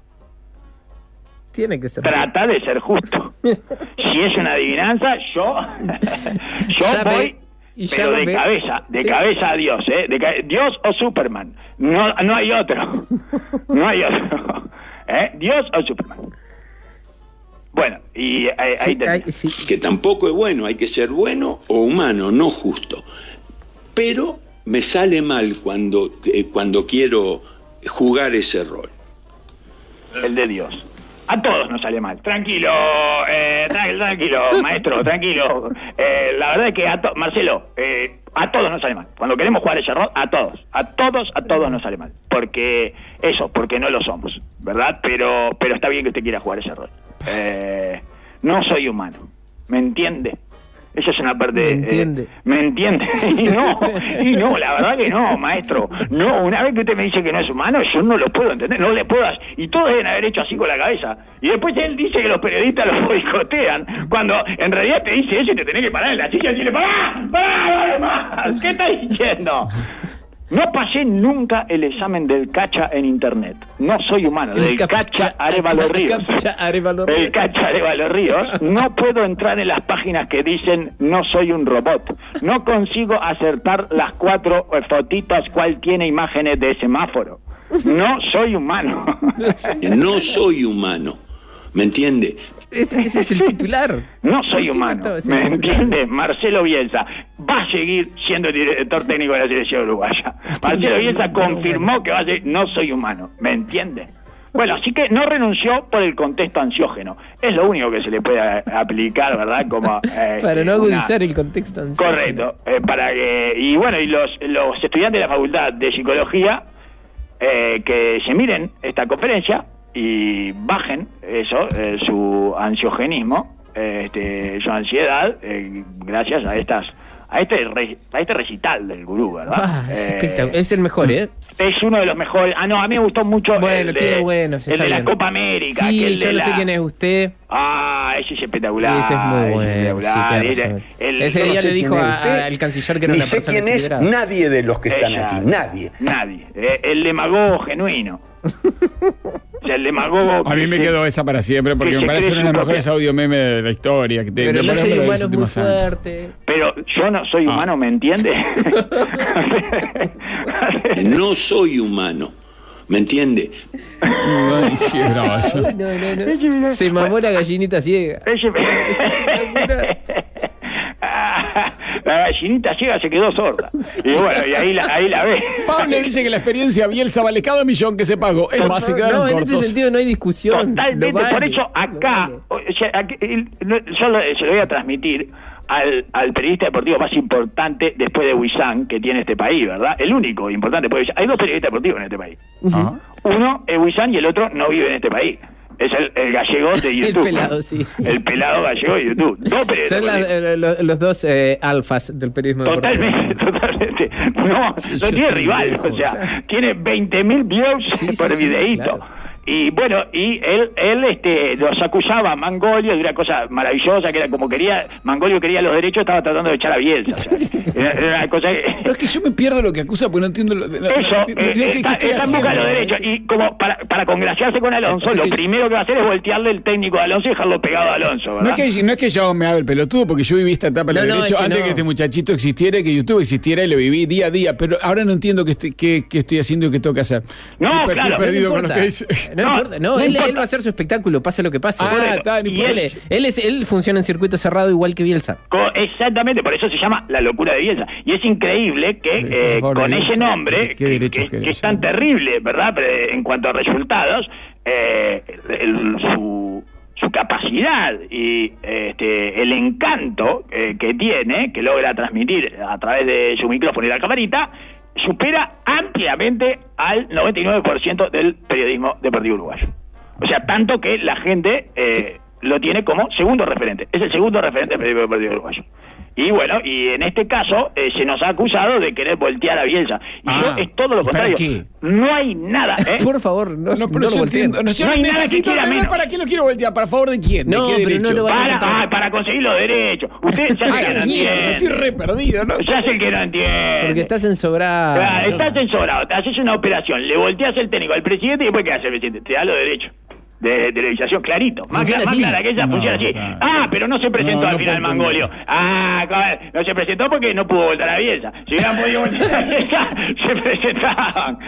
Speaker 4: Tiene que ser.
Speaker 3: Trata de ser justo. Si es una adivinanza, yo voy... Pero de cabeza a Dios, Dios o Superman, no hay otro, Dios o Superman. Bueno, y ahí
Speaker 6: que tampoco es bueno, hay que ser bueno o humano, no justo. Pero me sale mal cuando quiero jugar ese rol.
Speaker 3: El de Dios. A todos nos sale mal. Tranquilo, maestro, tranquilo. La verdad es que Marcelo, a todos nos sale mal. Cuando queremos jugar ese rol, a todos nos sale mal. Porque no lo somos, ¿verdad? Pero está bien que usted quiera jugar ese rol. No soy humano, ¿me entiende? Esa es una parte... ¿Me entiende? Y no, la verdad que no, maestro. No, una vez que usted me dice que no es humano, yo no lo puedo entender, no le puedo... Y todos deben haber hecho así con la cabeza. Y después él dice que los periodistas los boicotean, cuando en realidad te dice eso y te tenés que parar en la silla y decirle, ¡pará, más! ¿Qué estás diciendo? No pasé nunca el examen del Cacha en internet. No soy humano. Del Cacha Arévalo Ríos. El Cacha Arévalo Ríos. No puedo entrar en las páginas que dicen no soy un robot. No consigo acertar las 4 fotitos cuál tiene imágenes de semáforo. No soy humano.
Speaker 6: No soy humano. ¿Me entiende?
Speaker 4: Ese es el titular.
Speaker 3: No soy humano, ¿me entiende? Marcelo Bielsa va a seguir siendo el director técnico de la selección uruguaya. Marcelo Bielsa confirmó que va a ser, no soy humano, ¿me entiende? Bueno, así que no renunció por el contexto ansiógeno. Es lo único que se le puede aplicar, ¿verdad? Como
Speaker 4: para no agudizar el contexto ansiógeno.
Speaker 3: Correcto. Para que, y bueno, y los estudiantes de la Facultad de Psicología que se miren esta conferencia y bajen eso, su ansiogenismo, su ansiedad, gracias a este recital del gurú, ¿verdad?
Speaker 4: Es el mejor, ¿eh?
Speaker 3: Es uno de los mejores. A mí me gustó mucho
Speaker 4: el de
Speaker 3: la Copa América.
Speaker 4: Sí, yo no sé quién es usted.
Speaker 3: Ese es espectacular.
Speaker 4: Ese es muy bueno. Ese día le dijo al canciller que era una persona equilibrada.
Speaker 9: Nadie de los que están aquí, nadie.
Speaker 3: El demagogo genuino. O sea, el demagogo.
Speaker 2: A mí me quedó esa para siempre porque me parece uno de los mejores audio memes de la historia.
Speaker 4: Pero no soy humano, es muy fuerte.
Speaker 3: Pero yo no soy humano, ¿me entiende?
Speaker 6: No soy humano, ¿me entiende?
Speaker 4: No. Se mamó la gallinita ciega.
Speaker 3: La gallinita ciega se quedó sorda. Y bueno, y ahí la ve.
Speaker 2: Pablo dice que la experiencia Bielsa vale cada millón que se pagó. Es más, se quedaron cortos.
Speaker 4: En este sentido no hay discusión.
Speaker 3: Totalmente, por eso acá, yo se lo voy a transmitir al periodista deportivo más importante después de Huizán que tiene este país, ¿verdad? El único importante. Hay dos periodistas deportivos en este país. Uno es Huizán y el otro no vive en este país. Es el gallego de YouTube.
Speaker 4: El pelado, sí.
Speaker 3: El pelado gallego de YouTube.
Speaker 4: Son los dos alfas del periodismo deportivo.
Speaker 3: Totalmente. No tiene rival. O sea, tiene 20.000 views por videíto. Claro. Y bueno, y él los acusaba a Mangolio de una cosa maravillosa que era como Mangolio quería los derechos, estaba tratando de echar a Bielsa. O sea, era una cosa que...
Speaker 2: No, es que yo me pierdo lo que acusa porque no entiendo
Speaker 3: está en busca de los derechos. Y como para congraciarse con Alonso, lo primero que va a hacer es voltearle el técnico de Alonso y dejarlo pegado a Alonso, ¿verdad?
Speaker 2: No es que yo me haga el pelotudo, porque yo viví esta etapa de los derechos antes que este muchachito existiera, que YouTube existiera, y lo viví día a día, pero ahora no entiendo qué estoy haciendo y qué tengo que hacer.
Speaker 3: Estoy
Speaker 2: perdido con lo que dice.
Speaker 4: No importa, él va a hacer su espectáculo, pase lo que pase. Él funciona en circuito cerrado igual que Bielsa.
Speaker 3: Exactamente, por eso se llama La locura de Bielsa. Y es increíble que con ese nombre, que es tan terrible, ¿verdad? En cuanto a resultados, su capacidad y el encanto que tiene, que logra transmitir a través de su micrófono y la camarita, supera ampliamente al 99% del periodismo deportivo uruguayo. O sea, tanto que la gente lo tiene como segundo referente. Es el segundo referente del periodismo deportivo uruguayo. Y bueno, y en este caso se nos ha acusado de querer voltear a Bielsa. Y es todo lo contrario. No hay nada.
Speaker 4: Por favor, no lo volteen.
Speaker 2: No hay nada que quiera menos. ¿Para qué lo quiero voltear? ¿Para favor de quién?
Speaker 4: No, pero no lo
Speaker 3: para conseguir los derechos. Usted ya que no entiende.
Speaker 2: Estoy re perdido, ¿no?
Speaker 3: Ya sé que no entiende.
Speaker 4: Porque estás ensobrado.
Speaker 3: Estás ensobrado. Te haces una operación, le volteas el técnico al presidente y después ¿qué hace el presidente? Te da los derechos de televisación clarito, más clara que ella, funciona así. Pero no se presentó al final Mangolio. No se presentó porque no pudo voltar a Bielsa. Si hubieran podido voltar a Bielsa, se presentaban.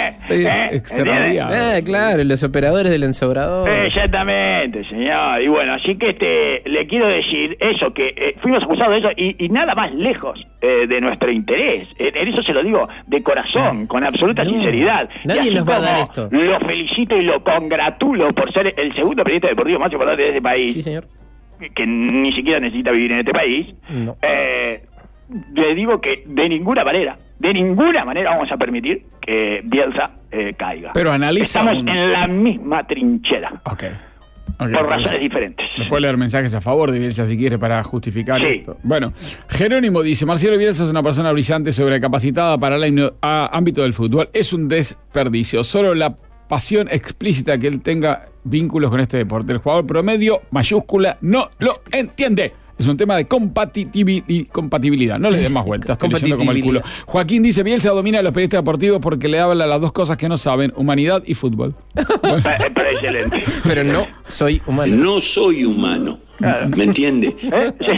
Speaker 4: Claro, los operadores del ensobrador.
Speaker 3: Exactamente, señor. Y bueno, así que le quiero decir eso, que fuimos acusados de eso y nada más lejos de nuestro interés. En eso se lo digo de corazón, con absoluta sinceridad.
Speaker 4: Nadie nos va a dar esto.
Speaker 3: Lo felicito y lo congratulo por ser el segundo periodista deportivo más importante de este país.
Speaker 4: Sí, señor.
Speaker 3: Que ni siquiera necesita vivir en este país.
Speaker 4: No.
Speaker 3: Le digo que de ninguna manera vamos a permitir que Bielsa caiga.
Speaker 2: Pero analizamos.
Speaker 3: Estamos en la misma trinchera.
Speaker 2: Okay,
Speaker 3: por razones diferentes.
Speaker 2: ¿Nos puede leer mensajes a favor de Bielsa si quiere para justificar esto? Bueno, Jerónimo dice: Marcelo Bielsa es una persona brillante, sobrecapacitada para el ámbito del fútbol. Es un desperdicio. Solo la pasión explícita que él tenga vínculos con este deporte. El jugador promedio, mayúscula, no lo entiende. Es un tema de compatibilidad. No le den más vueltas, estoy leyendo como el culo. Joaquín dice: Bielsa domina a los periodistas deportivos porque le habla las dos cosas que no saben: humanidad y fútbol.
Speaker 3: Pero excelente.
Speaker 4: Pero no soy humano.
Speaker 6: No soy humano. Claro. ¿Me entiende?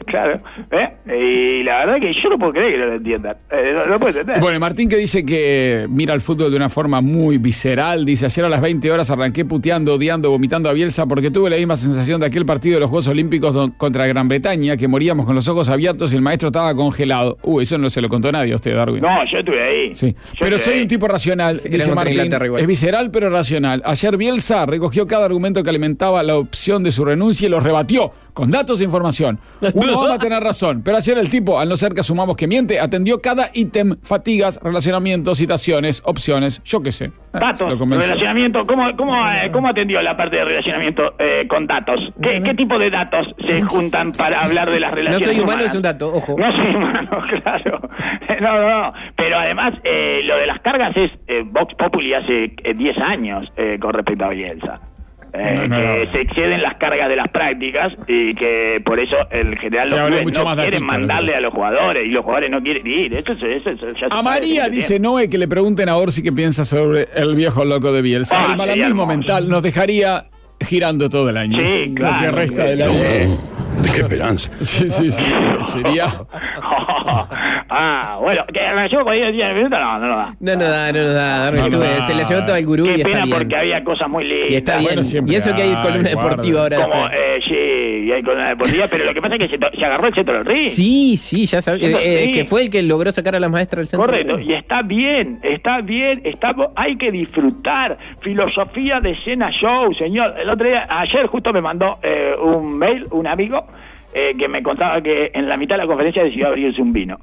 Speaker 3: Claro. Y la verdad que yo no puedo creer que no lo entiendan. No puedo entender.
Speaker 2: Bueno, Martín, que dice que mira el fútbol de una forma muy visceral. Dice, ayer a las 20 horas arranqué puteando, odiando, vomitando a Bielsa porque tuve la misma sensación de aquel partido de los Juegos Olímpicos contra Gran Bretaña, que moríamos con los ojos abiertos y el maestro estaba congelado. Eso no se lo contó nadie a usted, Darwin.
Speaker 3: No, yo estuve ahí.
Speaker 2: Sí. Pero soy un tipo racional, dice Martín. Es visceral pero racional. Ayer Bielsa recogió cada argumento que alimentaba la opción de su renuncia y los rebatió con datos e información. Uno va a tener razón, pero ayer el tipo, al no ser que asumamos que miente, atendió cada ítem: fatigas, relacionamientos, citaciones, opciones, yo qué sé.
Speaker 3: Datos, relacionamiento. ¿Cómo atendió la parte de relacionamiento con datos? ¿Qué tipo de datos se juntan para hablar de las relaciones
Speaker 4: humanas? No soy humano,
Speaker 3: humanas?
Speaker 4: Es un dato, ojo.
Speaker 3: No soy humano, claro. No. Pero además, lo de las cargas es Vox Populi hace 10 años con respecto a Bielsa. Que se exceden las cargas de las prácticas y que por eso el general los clubes no quieren mandarle a los jugadores y los jugadores no quieren ir. Eso ya
Speaker 2: a María dice Noé que le pregunten a Orsi qué piensa sobre el viejo loco de Bielsa. El malanismo mental nos dejaría girando todo el año.
Speaker 3: Sí, claro.
Speaker 2: Lo que resta del año.
Speaker 6: ¿De qué esperanza?
Speaker 2: Sí. Sería.
Speaker 3: Bueno, que la llevo con 10 minutos, no da.
Speaker 4: No nos da. Se le llevó todo el gurú y está bien.
Speaker 3: Porque había cosas muy lindas.
Speaker 4: Y está bien. Y eso que hay columna deportiva ahora.
Speaker 3: Sí, hay columna deportiva, pero lo que pasa es que se agarró el centro del ring.
Speaker 4: Sí, ya sabía. Que fue el que logró sacar a la maestra del centro.
Speaker 3: Correcto, y está bien. Hay que disfrutar. Filosofía de cena show, señor. El otro día, ayer justo me mandó un mail, un amigo, que me contaba que en la mitad de la conferencia decidió abrirse un vino.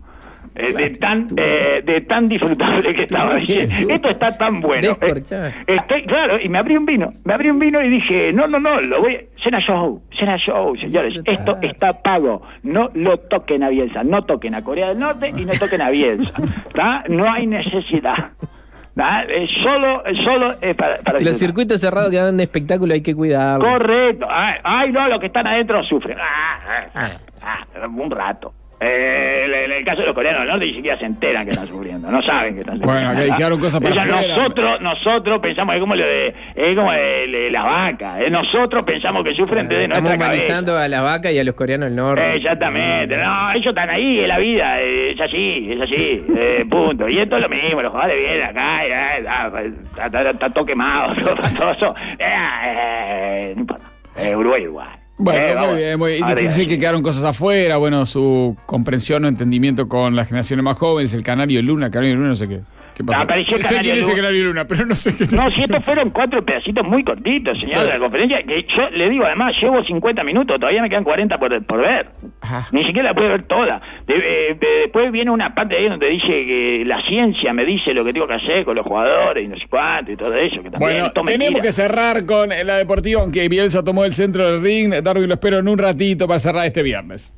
Speaker 3: De tan disfrutable que estaba. Esto está tan bueno. Claro, y me abrí un vino y dije, no, lo voy. Cena show, señores. Esto está pago. No lo toquen a Bielsa, no toquen a Corea del Norte y no toquen a Bielsa. ¿Tá? No hay necesidad. Solo para
Speaker 4: los circuitos cerrados que dan de espectáculo hay que cuidarlo.
Speaker 3: Correcto. No, los que están adentro sufren. Un rato. En el caso de los coreanos del norte ni siquiera se enteran que están sufriendo, no saben que están sufriendo.
Speaker 2: Bueno, que quedaron cosas para afuera.
Speaker 3: Nosotros pensamos que es como las vacas. Nosotros pensamos que sufren desde nuestra cabeza.
Speaker 4: Estamos humanizando a las vacas y a los coreanos del norte.
Speaker 3: Exactamente. No, ellos están ahí en la vida. Es así. Punto. Y esto es lo mismo. Los jugadores vienen acá. Está todo quemado. Todo eso. No importa. Uruguay.
Speaker 2: Bueno, muy bien. Y dice que quedaron cosas afuera, su comprensión o entendimiento con las generaciones más jóvenes, el Canario Luna, no sé qué. ¿Qué pasó? Sé quién es el Canario Luna, pero no sé qué.
Speaker 3: No, si estos fueron 4 pedacitos muy cortitos, señor, de la conferencia, que yo le digo, además, llevo 50 minutos, todavía me quedan 40 por ver. Ni siquiera la puedo ver toda. Después viene una parte ahí donde dice que la ciencia me dice lo que tengo que hacer con los jugadores y no sé cuánto y todo eso. Que también
Speaker 2: tenemos que cerrar con la deportiva, aunque Bielsa tomó el centro del ring. Darwin, lo espero en un ratito para cerrar este viernes.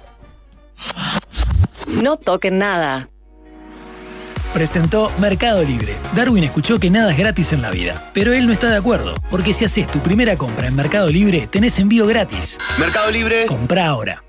Speaker 11: No toquen nada.
Speaker 10: Presentó Mercado Libre. Darwin escuchó que nada es gratis en la vida, pero él no está de acuerdo, porque si haces tu primera compra en Mercado Libre, tenés envío gratis.
Speaker 12: Mercado Libre.
Speaker 10: Comprá ahora.